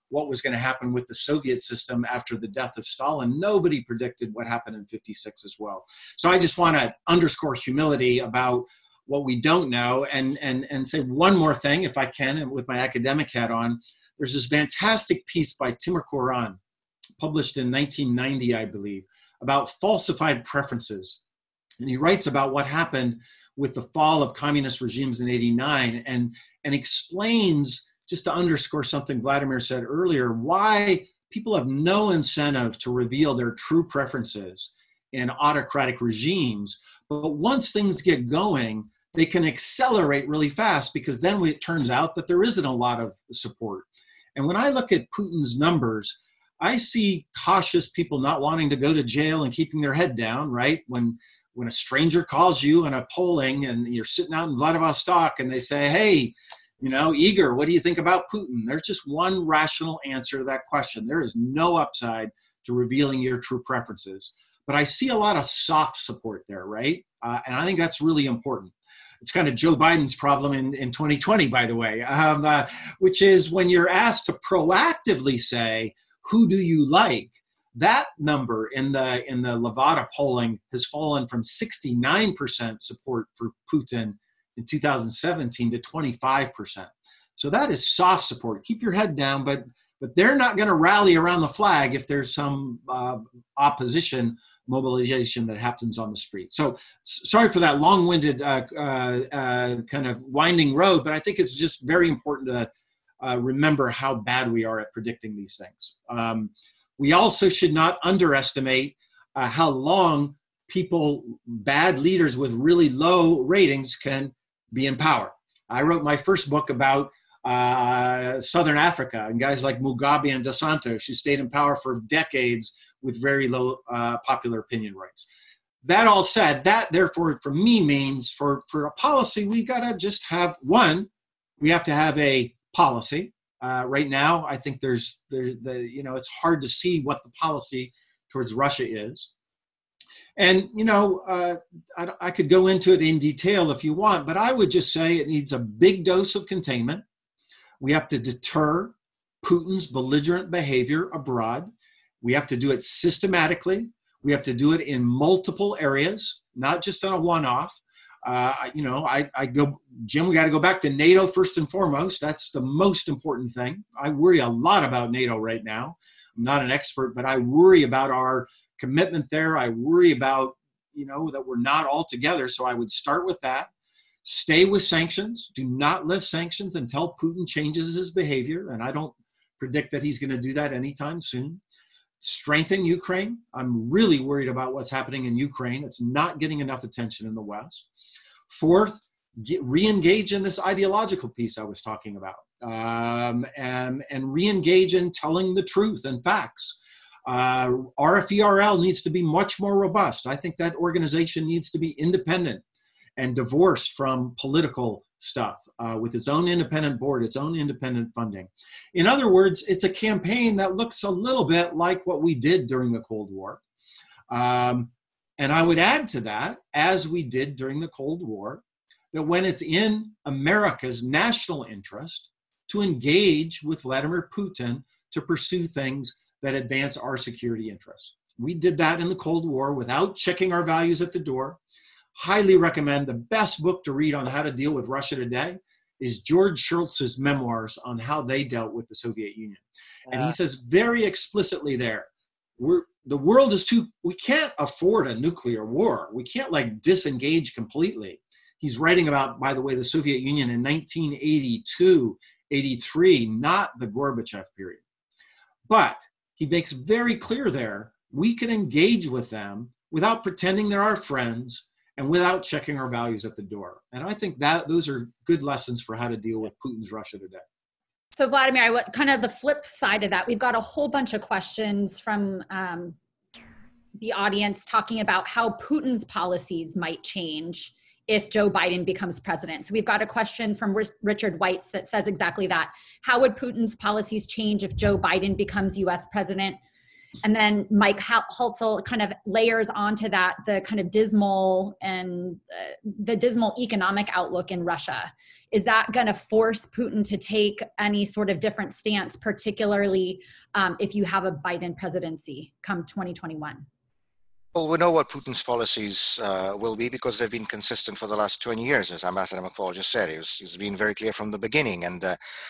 what was going to happen with the Soviet system after the death of Stalin. Nobody predicted what happened in 56 as well. So I just want to underscore humility about what we don't know, and say one more thing, if I can, and with my academic hat on. There's this fantastic piece by Timur Kuran, published in 1990, I believe, about falsified preferences. And he writes about what happened with the fall of communist regimes in 89, and explains, just to underscore something Vladimir said earlier, why people have no incentive to reveal their true preferences in autocratic regimes. But once things get going, they can accelerate really fast, because then it turns out that there isn't a lot of support. And when I look at Putin's numbers, I see cautious people not wanting to go to jail and keeping their head down, right? When a stranger calls you in a polling and you're sitting out in Vladivostok and they say, hey, Igor, what do you think about Putin? There's just one rational answer to that question. There is no upside to revealing your true preferences. But I see a lot of soft support there, right? And I think that's really important. It's kind of Joe Biden's problem in 2020, by the way, which is when you're asked to proactively say, who do you like? That number in the Levada polling has fallen from 69% support for Putin in 2017 to 25%. So that is soft support. Keep your head down, but they're not going to rally around the flag if there's some opposition mobilization that happens on the street. So sorry for that long-winded kind of winding road, but I think it's just very important to remember how bad we are at predicting these things. We also should not underestimate how long bad leaders with really low ratings can be in power. I wrote my first book about Southern Africa and guys like Mugabe and Dos Santos, who stayed in power for decades with very low popular opinion ratings. That all said, that therefore for me means for a policy, we've got to just have we have to have a policy. Right now, I think it's hard to see what the policy towards Russia is. And, I could go into it in detail if you want, but I would just say it needs a big dose of containment. We have to deter Putin's belligerent behavior abroad. We have to do it systematically. We have to do it in multiple areas, not just on a one-off. Jim, we got to go back to NATO first and foremost. That's the most important thing. I worry a lot about NATO right now. I'm not an expert, but I worry about our commitment there. I worry about, that we're not all together. So I would start with that. Stay with sanctions. Do not lift sanctions until Putin changes his behavior. And I don't predict that he's going to do that anytime soon. Strengthen Ukraine. I'm really worried about what's happening in Ukraine. It's not getting enough attention in the West. Fourth, re-engage in this ideological piece I was talking about, and re-engage in telling the truth and facts. RFERL needs to be much more robust. I think that organization needs to be independent and divorced from political stuff, with its own independent board, its own independent funding. In other words, it's a campaign that looks a little bit like what we did during the Cold War. And I would add to that, as we did during the Cold War, that when it's in America's national interest to engage with Vladimir Putin to pursue things that advance our security interests. We did that in the Cold War without checking our values at the door. Highly recommend. The best book to read on how to deal with Russia today is George Shultz's memoirs on how they dealt with the Soviet Union. And he says very explicitly there, the world is we can't afford a nuclear war. We can't disengage completely. He's writing about, by the way, the Soviet Union in 1982, 83, not the Gorbachev period. But he makes very clear there, we can engage with them without pretending they're our friends and without checking our values at the door. And I think that those are good lessons for how to deal with Putin's Russia today. So Vladimir, kind of the flip side of that, we've got a whole bunch of questions from the audience talking about how Putin's policies might change if Joe Biden becomes president. So we've got a question from Richard Weitz that says exactly that. How would Putin's policies change if Joe Biden becomes US president? And then Mike Holtzel kind of layers onto that the kind of dismal economic outlook in Russia. Is that going to force Putin to take any sort of different stance, particularly if you have a Biden presidency come 2021? Well, we know what Putin's policies will be because they've been consistent for the last 20 years, as Ambassador McFaul just said. He's been very clear from the beginning. And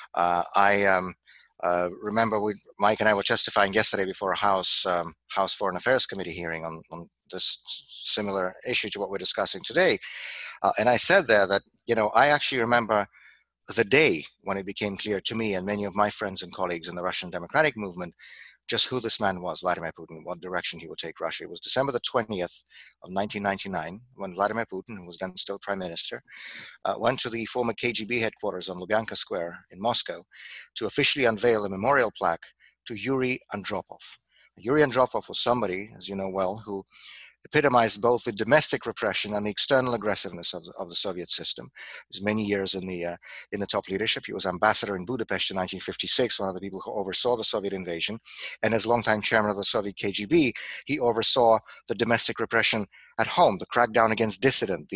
I remember Mike and I were testifying yesterday before a House Foreign Affairs Committee hearing on this similar issue to what we're discussing today. And I said there that, I actually remember the day when it became clear to me and many of my friends and colleagues in the Russian democratic movement just who this man was, Vladimir Putin, what direction he would take Russia. It was December the 20th of 1999 when Vladimir Putin, who was then still prime minister, went to the former KGB headquarters on Lubyanka Square in Moscow to officially unveil a memorial plaque to Yuri Andropov. Yuri Andropov was somebody, as you know well, who epitomized both the domestic repression and the external aggressiveness of the Soviet system. He was many years in the top leadership. He was ambassador in Budapest in 1956, one of the people who oversaw the Soviet invasion. And as longtime chairman of the Soviet KGB, he oversaw the domestic repression at home, the crackdown against dissidents,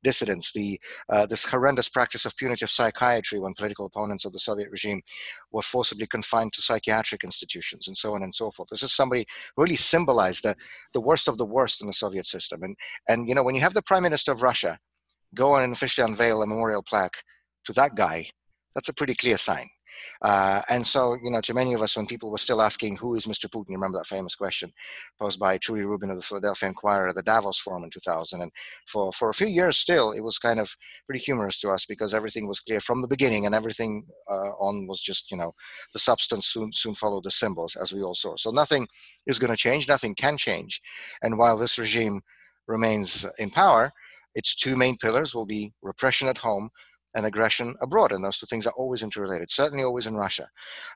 this horrendous practice of punitive psychiatry when political opponents of the Soviet regime were forcibly confined to psychiatric institutions, and so on and so forth. This is somebody who really symbolized the worst of the worst in the Soviet system. And when you have the Prime Minister of Russia go on and officially unveil a memorial plaque to that guy, that's a pretty clear sign. And so, to many of us, when people were still asking, who is Mr. Putin? You remember that famous question posed by Trudy Rubin of the Philadelphia Inquirer at the Davos Forum in 2000. And for a few years still, it was kind of pretty humorous to us because everything was clear from the beginning and everything on was just, the substance soon followed the symbols, as we all saw. So nothing is going to change. Nothing can change. And while this regime remains in power, its two main pillars will be repression at home and aggression abroad, and those two things are always interrelated. Certainly, always in Russia.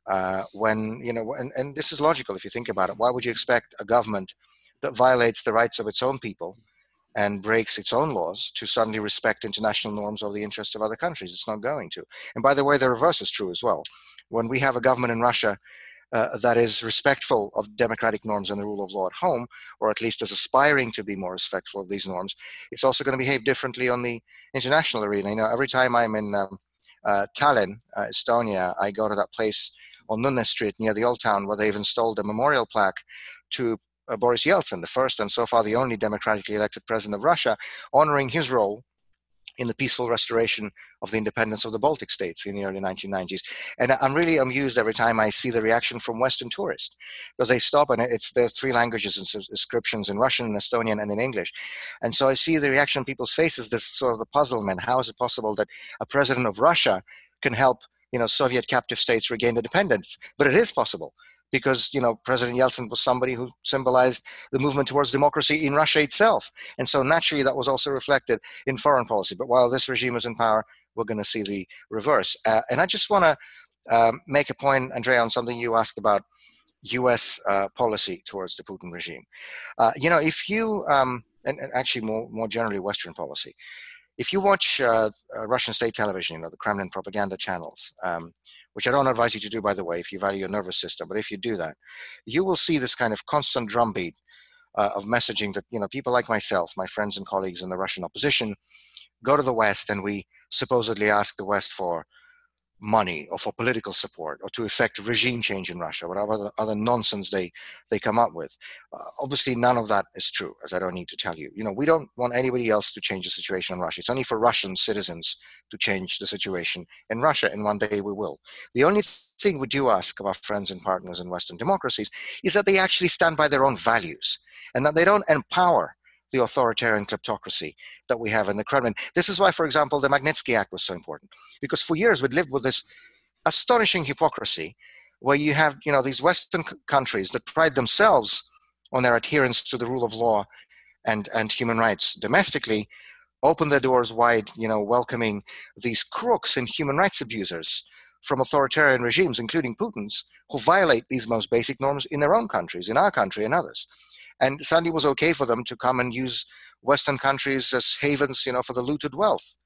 And this is logical if you think about it. Why would you expect a government that violates the rights of its own people and breaks its own laws to suddenly respect international norms or the interests of other countries? It's not going to. And by the way, the reverse is true as well. When we have a government in Russia that is respectful of democratic norms and the rule of law at home, or at least is aspiring to be more respectful of these norms, it's also going to behave differently on the international arena. Every time I'm in Tallinn, Estonia, I go to that place on Nunne Street near the Old Town where they've installed a memorial plaque to Boris Yeltsin, the first and so far the only democratically elected president of Russia, honoring his role in the peaceful restoration of the independence of the Baltic states in the early 1990s. And I'm really amused every time I see the reaction from Western tourists, because they stop and there's three languages and inscriptions in Russian, in Estonian, and in English. And so I see the reaction on people's faces, this sort of the puzzlement. How is it possible that a president of Russia can help, Soviet captive states regain independence? But it is possible. Because, President Yeltsin was somebody who symbolized the movement towards democracy in Russia itself. And so naturally that was also reflected in foreign policy. But while this regime is in power, we're going to see the reverse. And I just want to make a point, Andrea, on something you asked about U.S. policy towards the Putin regime. If you, and actually more generally Western policy, if you watch Russian state television, the Kremlin propaganda channels, which I don't advise you to do, by the way, if you value your nervous system. But if you do that, you will see this kind of constant drumbeat of messaging that, people like myself, my friends and colleagues in the Russian opposition, go to the West and we supposedly ask the West for money or for political support or to effect regime change in Russia, whatever other nonsense they come up with. Obviously, none of that is true, as I don't need to tell you. We don't want anybody else to change the situation in Russia. It's only for Russian citizens to change the situation in Russia, and one day we will. The only thing we do ask of our friends and partners in Western democracies is that they actually stand by their own values and that they don't empower the authoritarian kleptocracy that we have in the Kremlin. This is why, for example, the Magnitsky Act was so important, because for years we'd lived with this astonishing hypocrisy where you have, these Western countries that pride themselves on their adherence to the rule of law and human rights domestically, open their doors wide, welcoming these crooks and human rights abusers from authoritarian regimes, including Putin's, who violate these most basic norms in their own countries, in our country and others. And suddenly it was okay for them to come and use Western countries as havens, for the looted wealth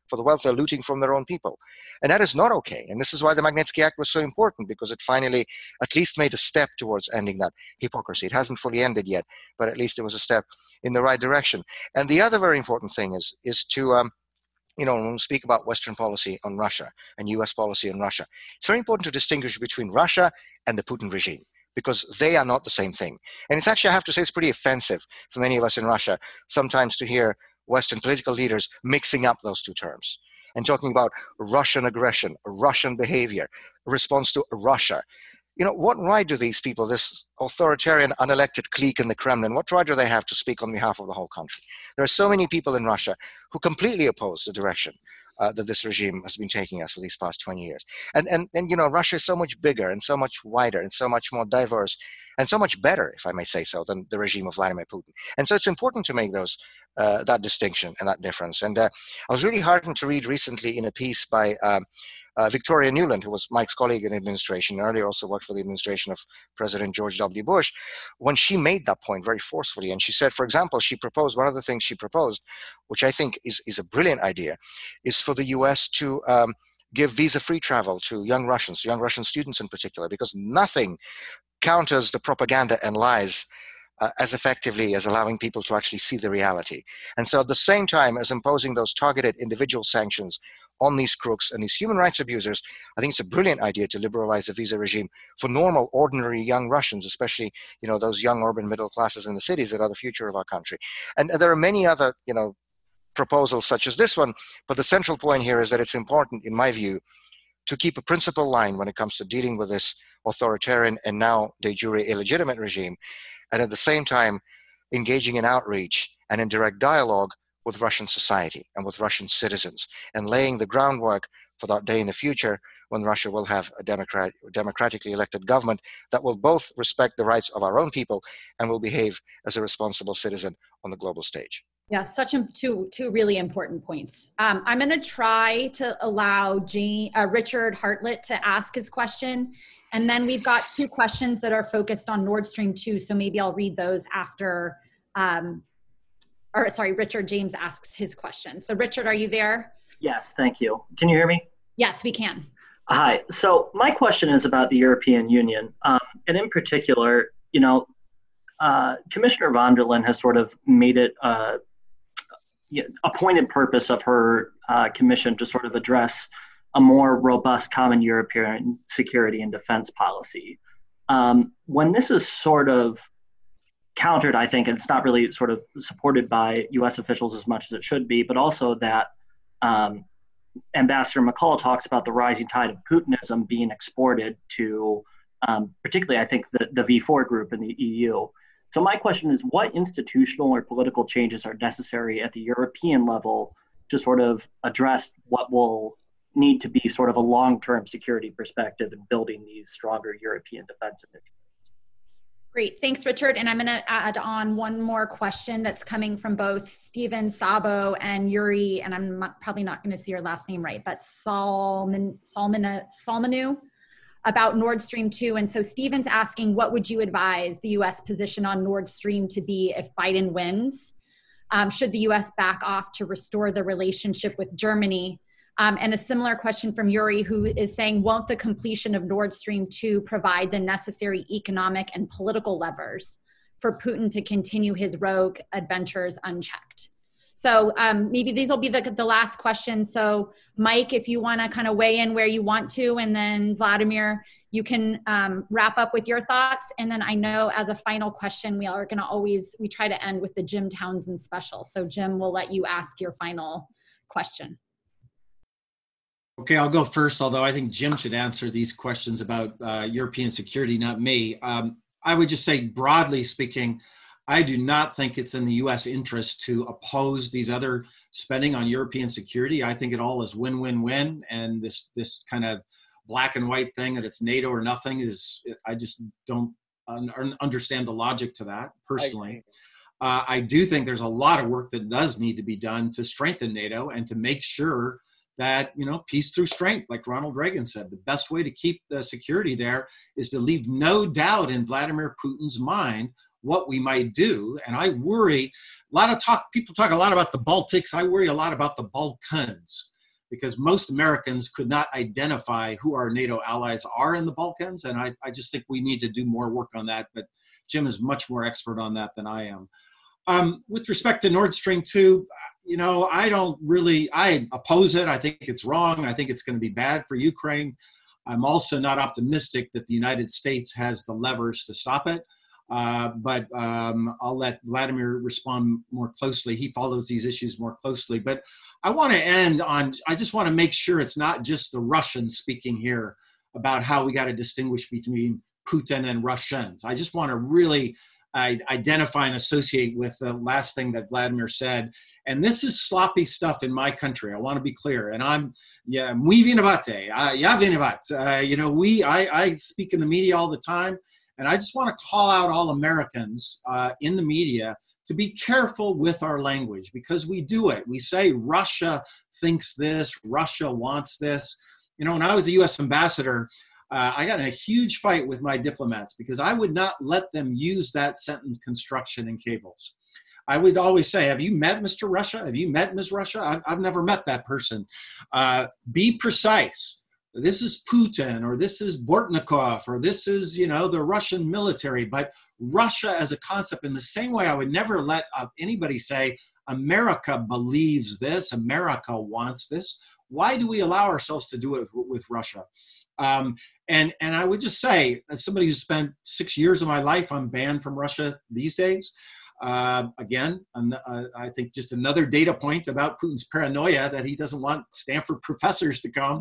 for the wealth they're looting from their own people. And that is not okay. And this is why the Magnitsky Act was so important, because it finally at least made a step towards ending that hypocrisy. It hasn't fully ended yet, but at least it was a step in the right direction. And the other very important thing is to when we speak about Western policy on Russia and US policy on Russia, it's very important to distinguish between Russia and the Putin regime, because they are not the same thing. And it's actually, I have to say, it's pretty offensive for many of us in Russia sometimes to hear Western political leaders mixing up those two terms and talking about Russian aggression, Russian behavior, response to Russia. What right do these people, this authoritarian, unelected clique in the Kremlin, what right do they have to speak on behalf of the whole country? There are so many people in Russia who completely oppose the direction that this regime has been taking us for these past 20 years. And Russia is so much bigger and so much wider and so much more diverse and so much better, if I may say so, than the regime of Vladimir Putin. And so it's important to make that distinction and that difference. And I was really heartened to read recently in a piece by Victoria Nuland, who was Mike's colleague in administration, earlier also worked for the administration of President George W. Bush, when she made that point very forcefully. And she said, for example, one of the things she proposed, which I think is a brilliant idea, is for the US to give visa-free travel to young Russian students in particular, because nothing counters the propaganda and lies as effectively as allowing people to actually see the reality. And so at the same time as imposing those targeted individual sanctions on these crooks and these human rights abusers, I think it's a brilliant idea to liberalize the visa regime for normal, ordinary young Russians, especially, those young urban middle classes in the cities that are the future of our country. And there are many other, proposals such as this one, but the central point here is that it's important, in my view, to keep a principled line when it comes to dealing with this authoritarian and now de jure illegitimate regime, and at the same time engaging in outreach and in direct dialogue with Russian society and with Russian citizens, and laying the groundwork for that day in the future when Russia will have a democratically elected government that will both respect the rights of our own people and will behave as a responsible citizen on the global stage. Yeah, two really important points. I'm going to try to allow Richard Hartlett to ask his question. And then we've got two questions that are focused on Nord Stream 2. So maybe I'll read those after, Richard James asks his question. So Richard, are you there? Yes, thank you. Can you hear me? Yes, we can. Hi. So my question is about the European Union. And in particular, Commissioner von der Leyen has sort of made it a pointed purpose of her commission to sort of address a more robust common European security and defense policy. When this is sort of countered, I think, and it's not really sort of supported by U.S. officials as much as it should be, but also that Ambassador McCall talks about the rising tide of Putinism being exported to particularly, I think, the V4 group in the EU. So my question is, what institutional or political changes are necessary at the European level to sort of address what will need to be sort of a long-term security perspective in building these stronger European defense initiatives? Great, thanks, Richard. And I'm going to add on one more question that's coming from both Stephen Sabo and Yuri, and I'm probably not going to see your last name right, but Salmanu about Nord Stream 2. And so Stephen's asking, what would you advise the U.S. position on Nord Stream to be if Biden wins? Should the U.S. back off to restore the relationship with Germany? And a similar question from Yuri, who is saying, won't the completion of Nord Stream 2 provide the necessary economic and political levers for Putin to continue his rogue adventures unchecked? So maybe these will be the last question. So Mike, if you want to kind of weigh in where you want to, and then Vladimir, you can wrap up with your thoughts. And then I know as a final question, we try to end with the Jim Townsend special. So Jim, we'll let you ask your final question. Okay, I'll go first, although I think Jim should answer these questions about European security, not me. I would just say, broadly speaking, I do not think it's in the U.S. interest to oppose these other spending on European security. I think it all is win-win-win, and this kind of black and white thing that it's NATO or nothing I just don't understand the logic to that, personally. I do think there's a lot of work that does need to be done to strengthen NATO and to make sure that, peace through strength, like Ronald Reagan said, the best way to keep the security there is to leave no doubt in Vladimir Putin's mind what we might do. And I worry, people talk a lot about the Baltics. I worry a lot about the Balkans. because most Americans could not identify who our NATO allies are in the Balkans. And I just think we need to do more work on that. But Jim is much more expert on that than I am. With respect to Nord Stream 2, I oppose it. I think it's wrong. I think it's going to be bad for Ukraine. I'm also not optimistic that the United States has the levers to stop it. But I'll let Vladimir respond more closely. He follows these issues more closely. But I want to end on, I just want to make sure it's not just the Russians speaking here about how we got to distinguish between Putin and Russians. I just want to really identify and associate with the last thing that Vladimir said. And this is sloppy stuff in my country. I want to be clear. And muy vinovaty, ja vinovat. I speak in the media all the time. And I just want to call out all Americans in the media to be careful with our language, because we do it. We say Russia thinks this, Russia wants this. When I was a U.S. ambassador, I got in a huge fight with my diplomats because I would not let them use that sentence construction in cables. I would always say, have you met Mr. Russia? Have you met Ms. Russia? I've never met that person. Be precise. This is Putin, or this is Bortnikov, or this is, the Russian military. But Russia as a concept, in the same way I would never let anybody say, America believes this, America wants this. Why do we allow ourselves to do it with Russia? And I would just say, as somebody who spent 6 years of my life, I'm banned from Russia these days. Again, I think just another data point about Putin's paranoia that he doesn't want Stanford professors to come.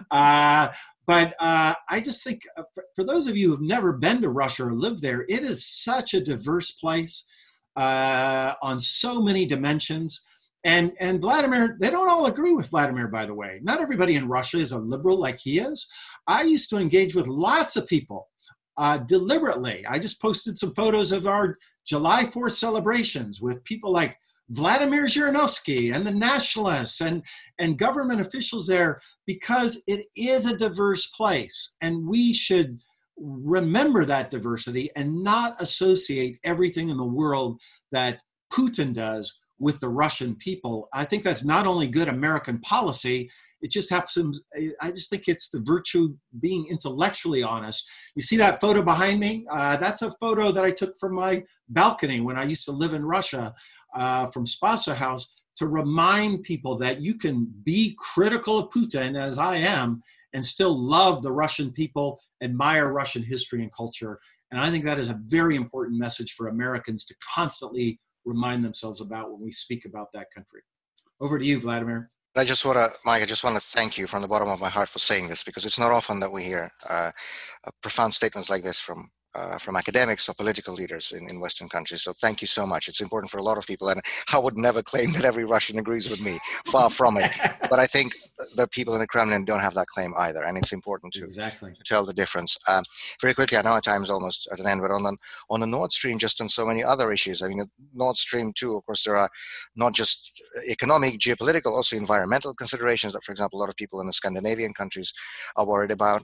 But I just think for those of you who've never been to Russia or lived there, it is such a diverse place on so many dimensions. And Vladimir, they don't all agree with Vladimir, by the way. Not everybody in Russia is a liberal like he is. I used to engage with lots of people deliberately. I just posted some photos of our July 4th celebrations with people like Vladimir Zhirinovsky and the nationalists and government officials there, because it is a diverse place. And we should remember that diversity and not associate everything in the world that Putin does with the Russian people. I think that's not only good American policy, it just happens. I just think it's the virtue of being intellectually honest. You see that photo behind me? That's a photo that I took from my balcony when I used to live in Russia, from Spasa House, to remind people that you can be critical of Putin, as I am, and still love the Russian people, admire Russian history and culture. And I think that is a very important message for Americans to constantly remind themselves about when we speak about that country. Over to you, Vladimir. Mike, I just want to thank you from the bottom of my heart for saying this, because it's not often that we hear profound statements like this from academics or political leaders in Western countries. So thank you so much. It's important for a lot of people, and I would never claim that every Russian agrees with me. Far from it. But I think the people in the Kremlin don't have that claim either, and it's important to tell the difference. Very quickly, I know our time is almost at an end, but on the Nord Stream, just on so many other issues. I mean, Nord Stream 2, of course, there are not just economic, geopolitical, also environmental considerations that, for example, a lot of people in the Scandinavian countries are worried about.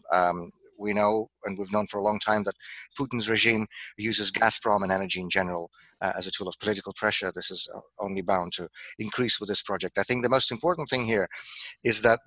We know, and we've known for a long time, that Putin's regime uses Gazprom and energy in general as a tool of political pressure. This is only bound to increase with this project. I think the most important thing here is that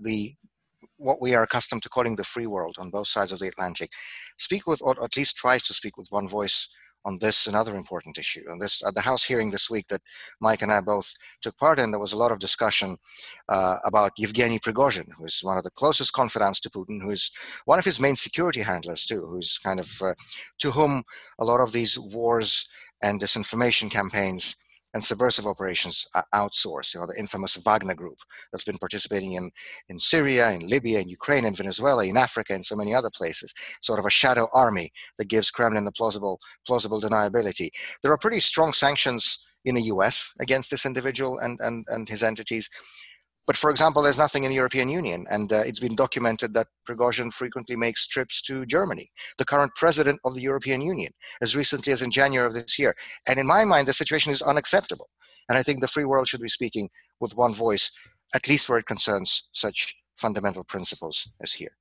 what we are accustomed to calling the free world on both sides of the Atlantic speak with, or at least tries to speak with, one voice on this another important issue. And this, at the House hearing this week that Mike and I both took part in, there was a lot of discussion about Yevgeny Prigozhin, who is one of the closest confidants to Putin, who is one of his main security handlers too, who's kind of to whom a lot of these wars and disinformation campaigns and subversive operations are outsourced. The infamous Wagner group that's been participating in Syria, in Libya, in Ukraine, in Venezuela, in Africa, and so many other places. Sort of a shadow army that gives Kremlin the plausible deniability. There are pretty strong sanctions in the US against this individual and his entities. But for example, there's nothing in the European Union, and it's been documented that Prigozhin frequently makes trips to Germany, the current president of the European Union, as recently as in January of this year. And in my mind, the situation is unacceptable. And I think the free world should be speaking with one voice, at least where it concerns such fundamental principles as here.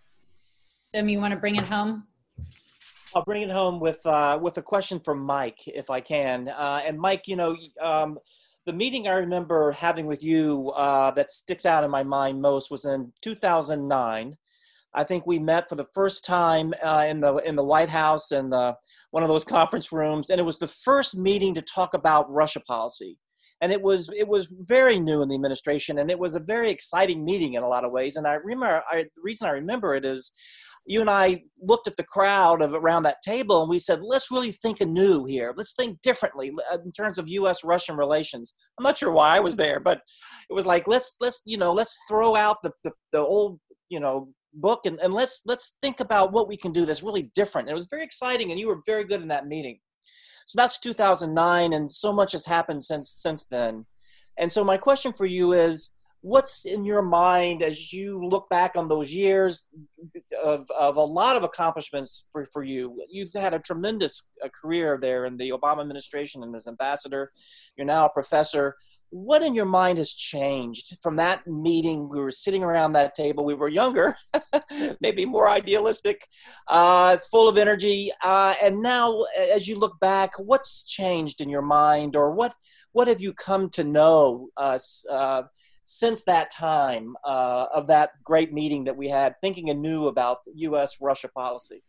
Jim, you want to bring it home? I'll bring it home with a question from Mike, if I can. And Mike, The meeting I remember having with you that sticks out in my mind most was in 2009. I think we met for the first time in the White House in one of those conference rooms, and it was the first meeting to talk about Russia policy. And it was very new in the administration, and it was a very exciting meeting in a lot of ways. And I remember, the reason I remember it is you and I looked at the crowd around that table and we said, let's really think anew here. Let's think differently in terms of U.S.-Russian relations. I'm not sure why I was there, but it was like, let's throw out the old, book and let's think about what we can do that's really different. And it was very exciting, and you were very good in that meeting. So that's 2009, and so much has happened since then. And so my question for you is, what's in your mind as you look back on those years of a lot of accomplishments for you? You've had a tremendous career there in the Obama administration and as ambassador. You're now a professor. What in your mind has changed from that meeting? We were sitting around that table. We were younger, maybe more idealistic, full of energy. And now, as you look back, what's changed in your mind, or what have you come to know since that time of that great meeting that we had, thinking anew about U.S.-Russia policy?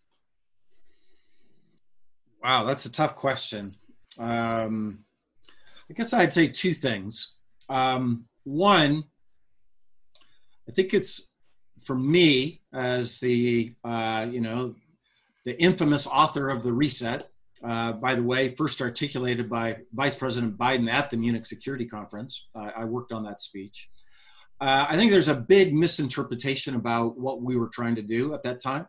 Wow, that's a tough question. I guess I'd say two things. One, I think it's, for me, as the infamous author of The Reset, by the way, first articulated by Vice President Biden at the Munich Security Conference. I worked on that speech. I think there's a big misinterpretation about what we were trying to do at that time.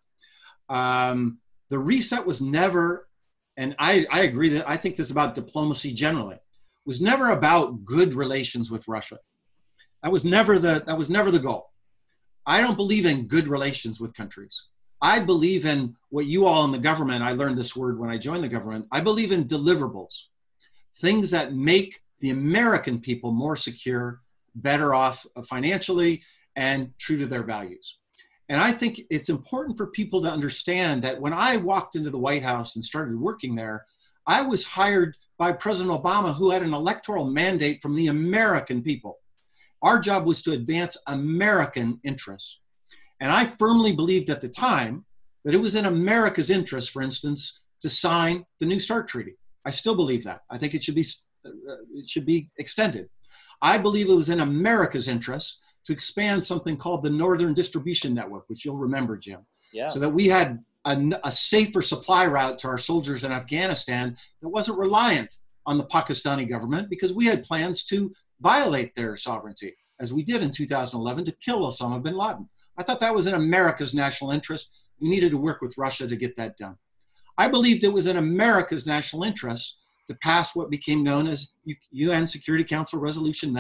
The reset was never, and I agree that I think this about diplomacy generally, was never about good relations with Russia. That was never the goal. I don't believe in good relations with countries. I believe in what you all in the government, I learned this word when I joined the government, I believe in deliverables, things that make the American people more secure, better off financially, and true to their values. And I think it's important for people to understand that when I walked into the White House and started working there, I was hired by President Obama, who had an electoral mandate from the American people. Our job was to advance American interests. And I firmly believed at the time that it was in America's interest, for instance, to sign the New START Treaty. I still believe that. I think it should be extended. I believe it was in America's interest to expand something called the Northern Distribution Network, which you'll remember, Jim. Yeah. So that we had a safer supply route to our soldiers in Afghanistan that wasn't reliant on the Pakistani government, because we had plans to violate their sovereignty, as we did in 2011, to kill Osama bin Laden. I thought that was in America's national interest. We needed to work with Russia to get that done. I believed it was in America's national interest to pass what became known as UN Security Council Resolution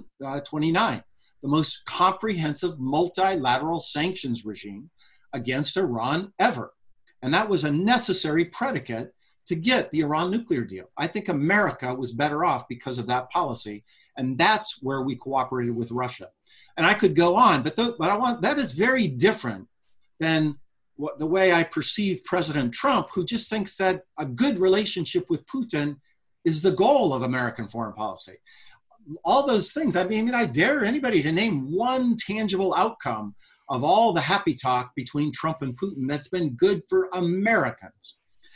1929, the most comprehensive multilateral sanctions regime against Iran ever. And that was a necessary predicate to get the Iran nuclear deal. I think America was better off because of that policy, and that's where we cooperated with Russia. And I could go on, but that is very different than the way I perceive President Trump, who just thinks that a good relationship with Putin is the goal of American foreign policy. All those things, I mean, I dare anybody to name one tangible outcome of all the happy talk between Trump and Putin that's been good for Americans.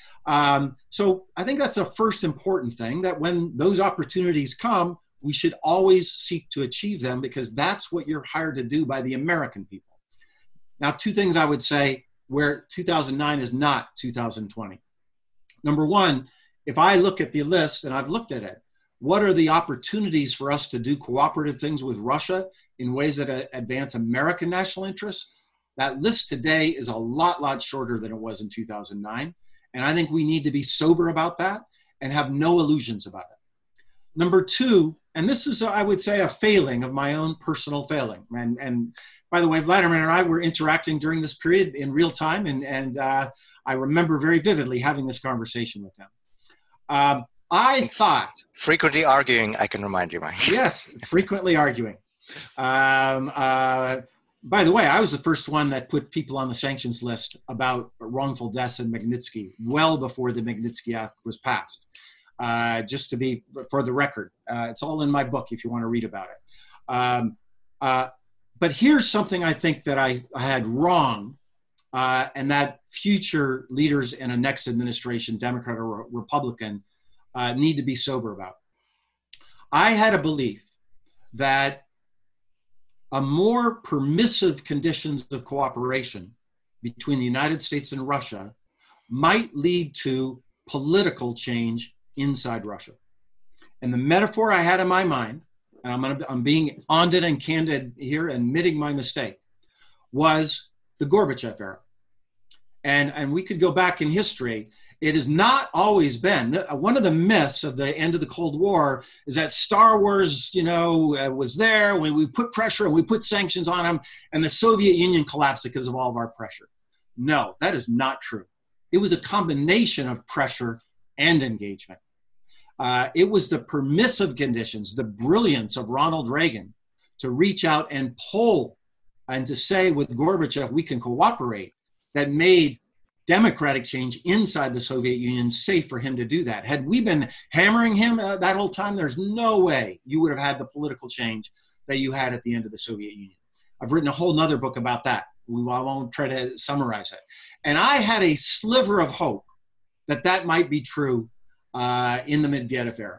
So I think that's a first important thing, that when those opportunities come, we should always seek to achieve them, because that's what you're hired to do by the American people. Now, two things I would say where 2009 is not 2020. Number one, if I look at the list, and I've looked at it, what are the opportunities for us to do cooperative things with Russia in ways that advance American national interests? That list today is a lot shorter than it was in 2009. And I think we need to be sober about that and have no illusions about it. Number two, and this is, I would say, a failing of my own personal failing. And by the way, Vladimir and I were interacting during this period in real time, and I remember very vividly having this conversation with him. I thought... Frequently arguing, I can remind you, Mike. Yes, frequently arguing. By the way, I was the first one that put people on the sanctions list about wrongful deaths in Magnitsky, well before the Magnitsky Act was passed. just to be for the record. It's all in my book if you want to read about it. But here's something I think that I had wrong, and that future leaders in a next administration, Democrat or Republican, need to be sober about. I had a belief that a more permissive conditions of cooperation between the United States and Russia might lead to political change inside Russia. And the metaphor I had in my mind, and I'm being honest and candid here, admitting my mistake, was the Gorbachev era. And we could go back in history. It has not always been. One of the myths of the end of the Cold War is that Star Wars, was there when we put pressure and we put sanctions on them, and the Soviet Union collapsed because of all of our pressure. No, that is not true. It was a combination of pressure and engagement. It was the permissive conditions, the brilliance of Ronald Reagan to reach out and pull and to say with Gorbachev, we can cooperate, that made democratic change inside the Soviet Union safe for him to do that. Had we been hammering him that whole time, there's no way you would have had the political change that you had at the end of the Soviet Union. I've written a whole nother book about that. I won't try to summarize it. And I had a sliver of hope that that might be true in the Medvedev era.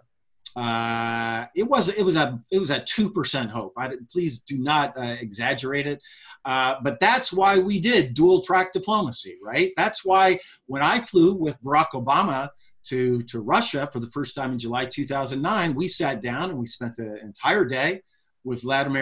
It was a 2% hope. Please do not exaggerate it. But that's why we did dual track diplomacy, right? That's why when I flew with Barack Obama to Russia for the first time in July 2009, we sat down and we spent the entire day with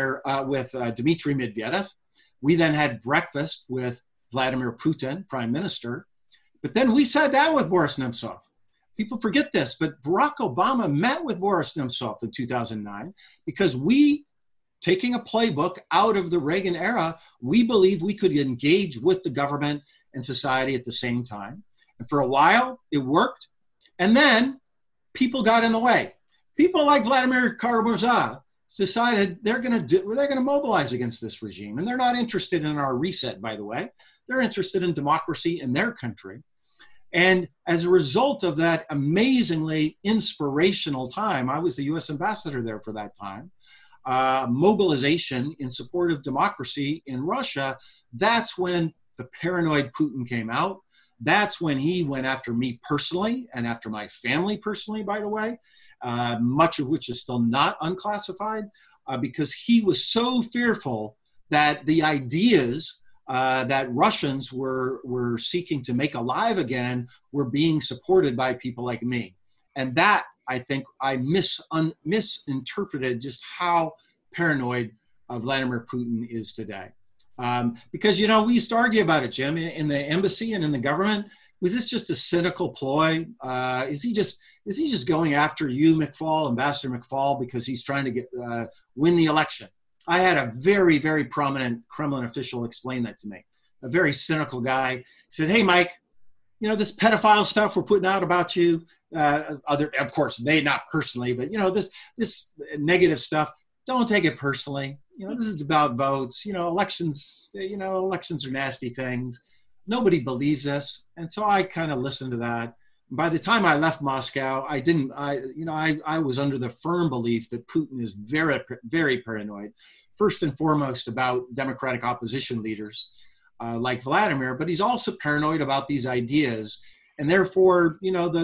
Dmitry Medvedev. We then had breakfast with Vladimir Putin, Prime Minister. But then we sat down with Boris Nemtsov. People forget this, but Barack Obama met with Boris Nemtsov in 2009 because we, taking a playbook out of the Reagan era, we believed we could engage with the government and society at the same time. And for a while, it worked. And then people got in the way. People like Vladimir Karamurza decided they're going to mobilize against this regime. And they're not interested in our reset, by the way. They're interested in democracy in their country. And as a result of that amazingly inspirational time, I was the US ambassador there for that time, mobilization in support of democracy in Russia, that's when the paranoid Putin came out. That's when he went after me personally and after my family personally, by the way, much of which is still not unclassified, because he was so fearful that the ideas that Russians were seeking to make alive again were being supported by people like me. And that, I think, I misinterpreted just how paranoid Vladimir Putin is today. Because, we used to argue about it, Jim, in the embassy and in the government. Was this just a cynical ploy? Is he just going after you, McFaul, Ambassador McFaul, because he's trying to win the election? I had a very, very prominent Kremlin official explain that to me. A very cynical guy. He said, "Hey, Mike, this pedophile stuff we're putting out about you, of course, they not personally, but, this negative stuff, don't take it personally. This is about votes. Elections are nasty things. Nobody believes us." And so I kind of listened to that. By the time I left Moscow, I was under the firm belief that Putin is very, very paranoid, first and foremost about democratic opposition leaders like Vladimir, but he's also paranoid about these ideas. And therefore,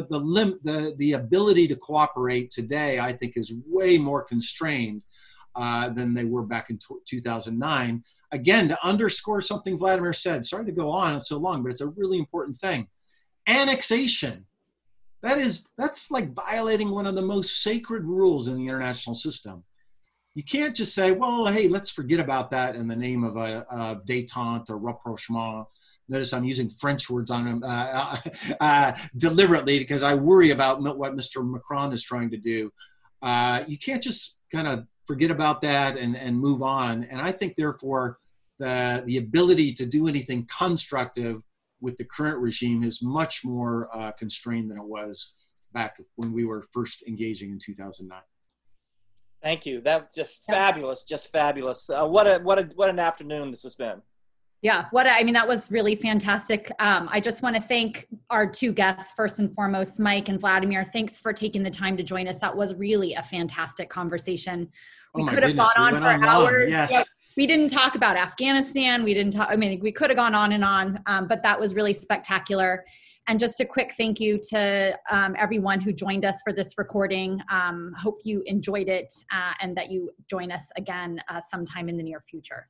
the ability to cooperate today, I think, is way more constrained than they were back in 2009. Again, to underscore something Vladimir said, sorry to go on so long, but it's a really important thing. Annexation. That's like violating one of the most sacred rules in the international system. You can't just say, well, hey, let's forget about that in the name of a détente or rapprochement. Notice I'm using French words on them deliberately because I worry about what Mr. Macron is trying to do. You can't just kind of forget about that and move on. And I think, therefore, the ability to do anything constructive with the current regime is much more constrained than it was back when we were first engaging in 2009. Thank you. That was just fabulous, just fabulous. What an afternoon this has been. Yeah, that was really fantastic. I just want to thank our two guests, first and foremost, Mike and Vladimir. Thanks for taking the time to join us. That was really a fantastic conversation. We could have gone on for hours. Yes. Yeah, we didn't talk about Afghanistan. We didn't talk, we could have gone on and on, but that was really spectacular. And just a quick thank you to everyone who joined us for this recording. Hope you enjoyed it and that you join us again sometime in the near future.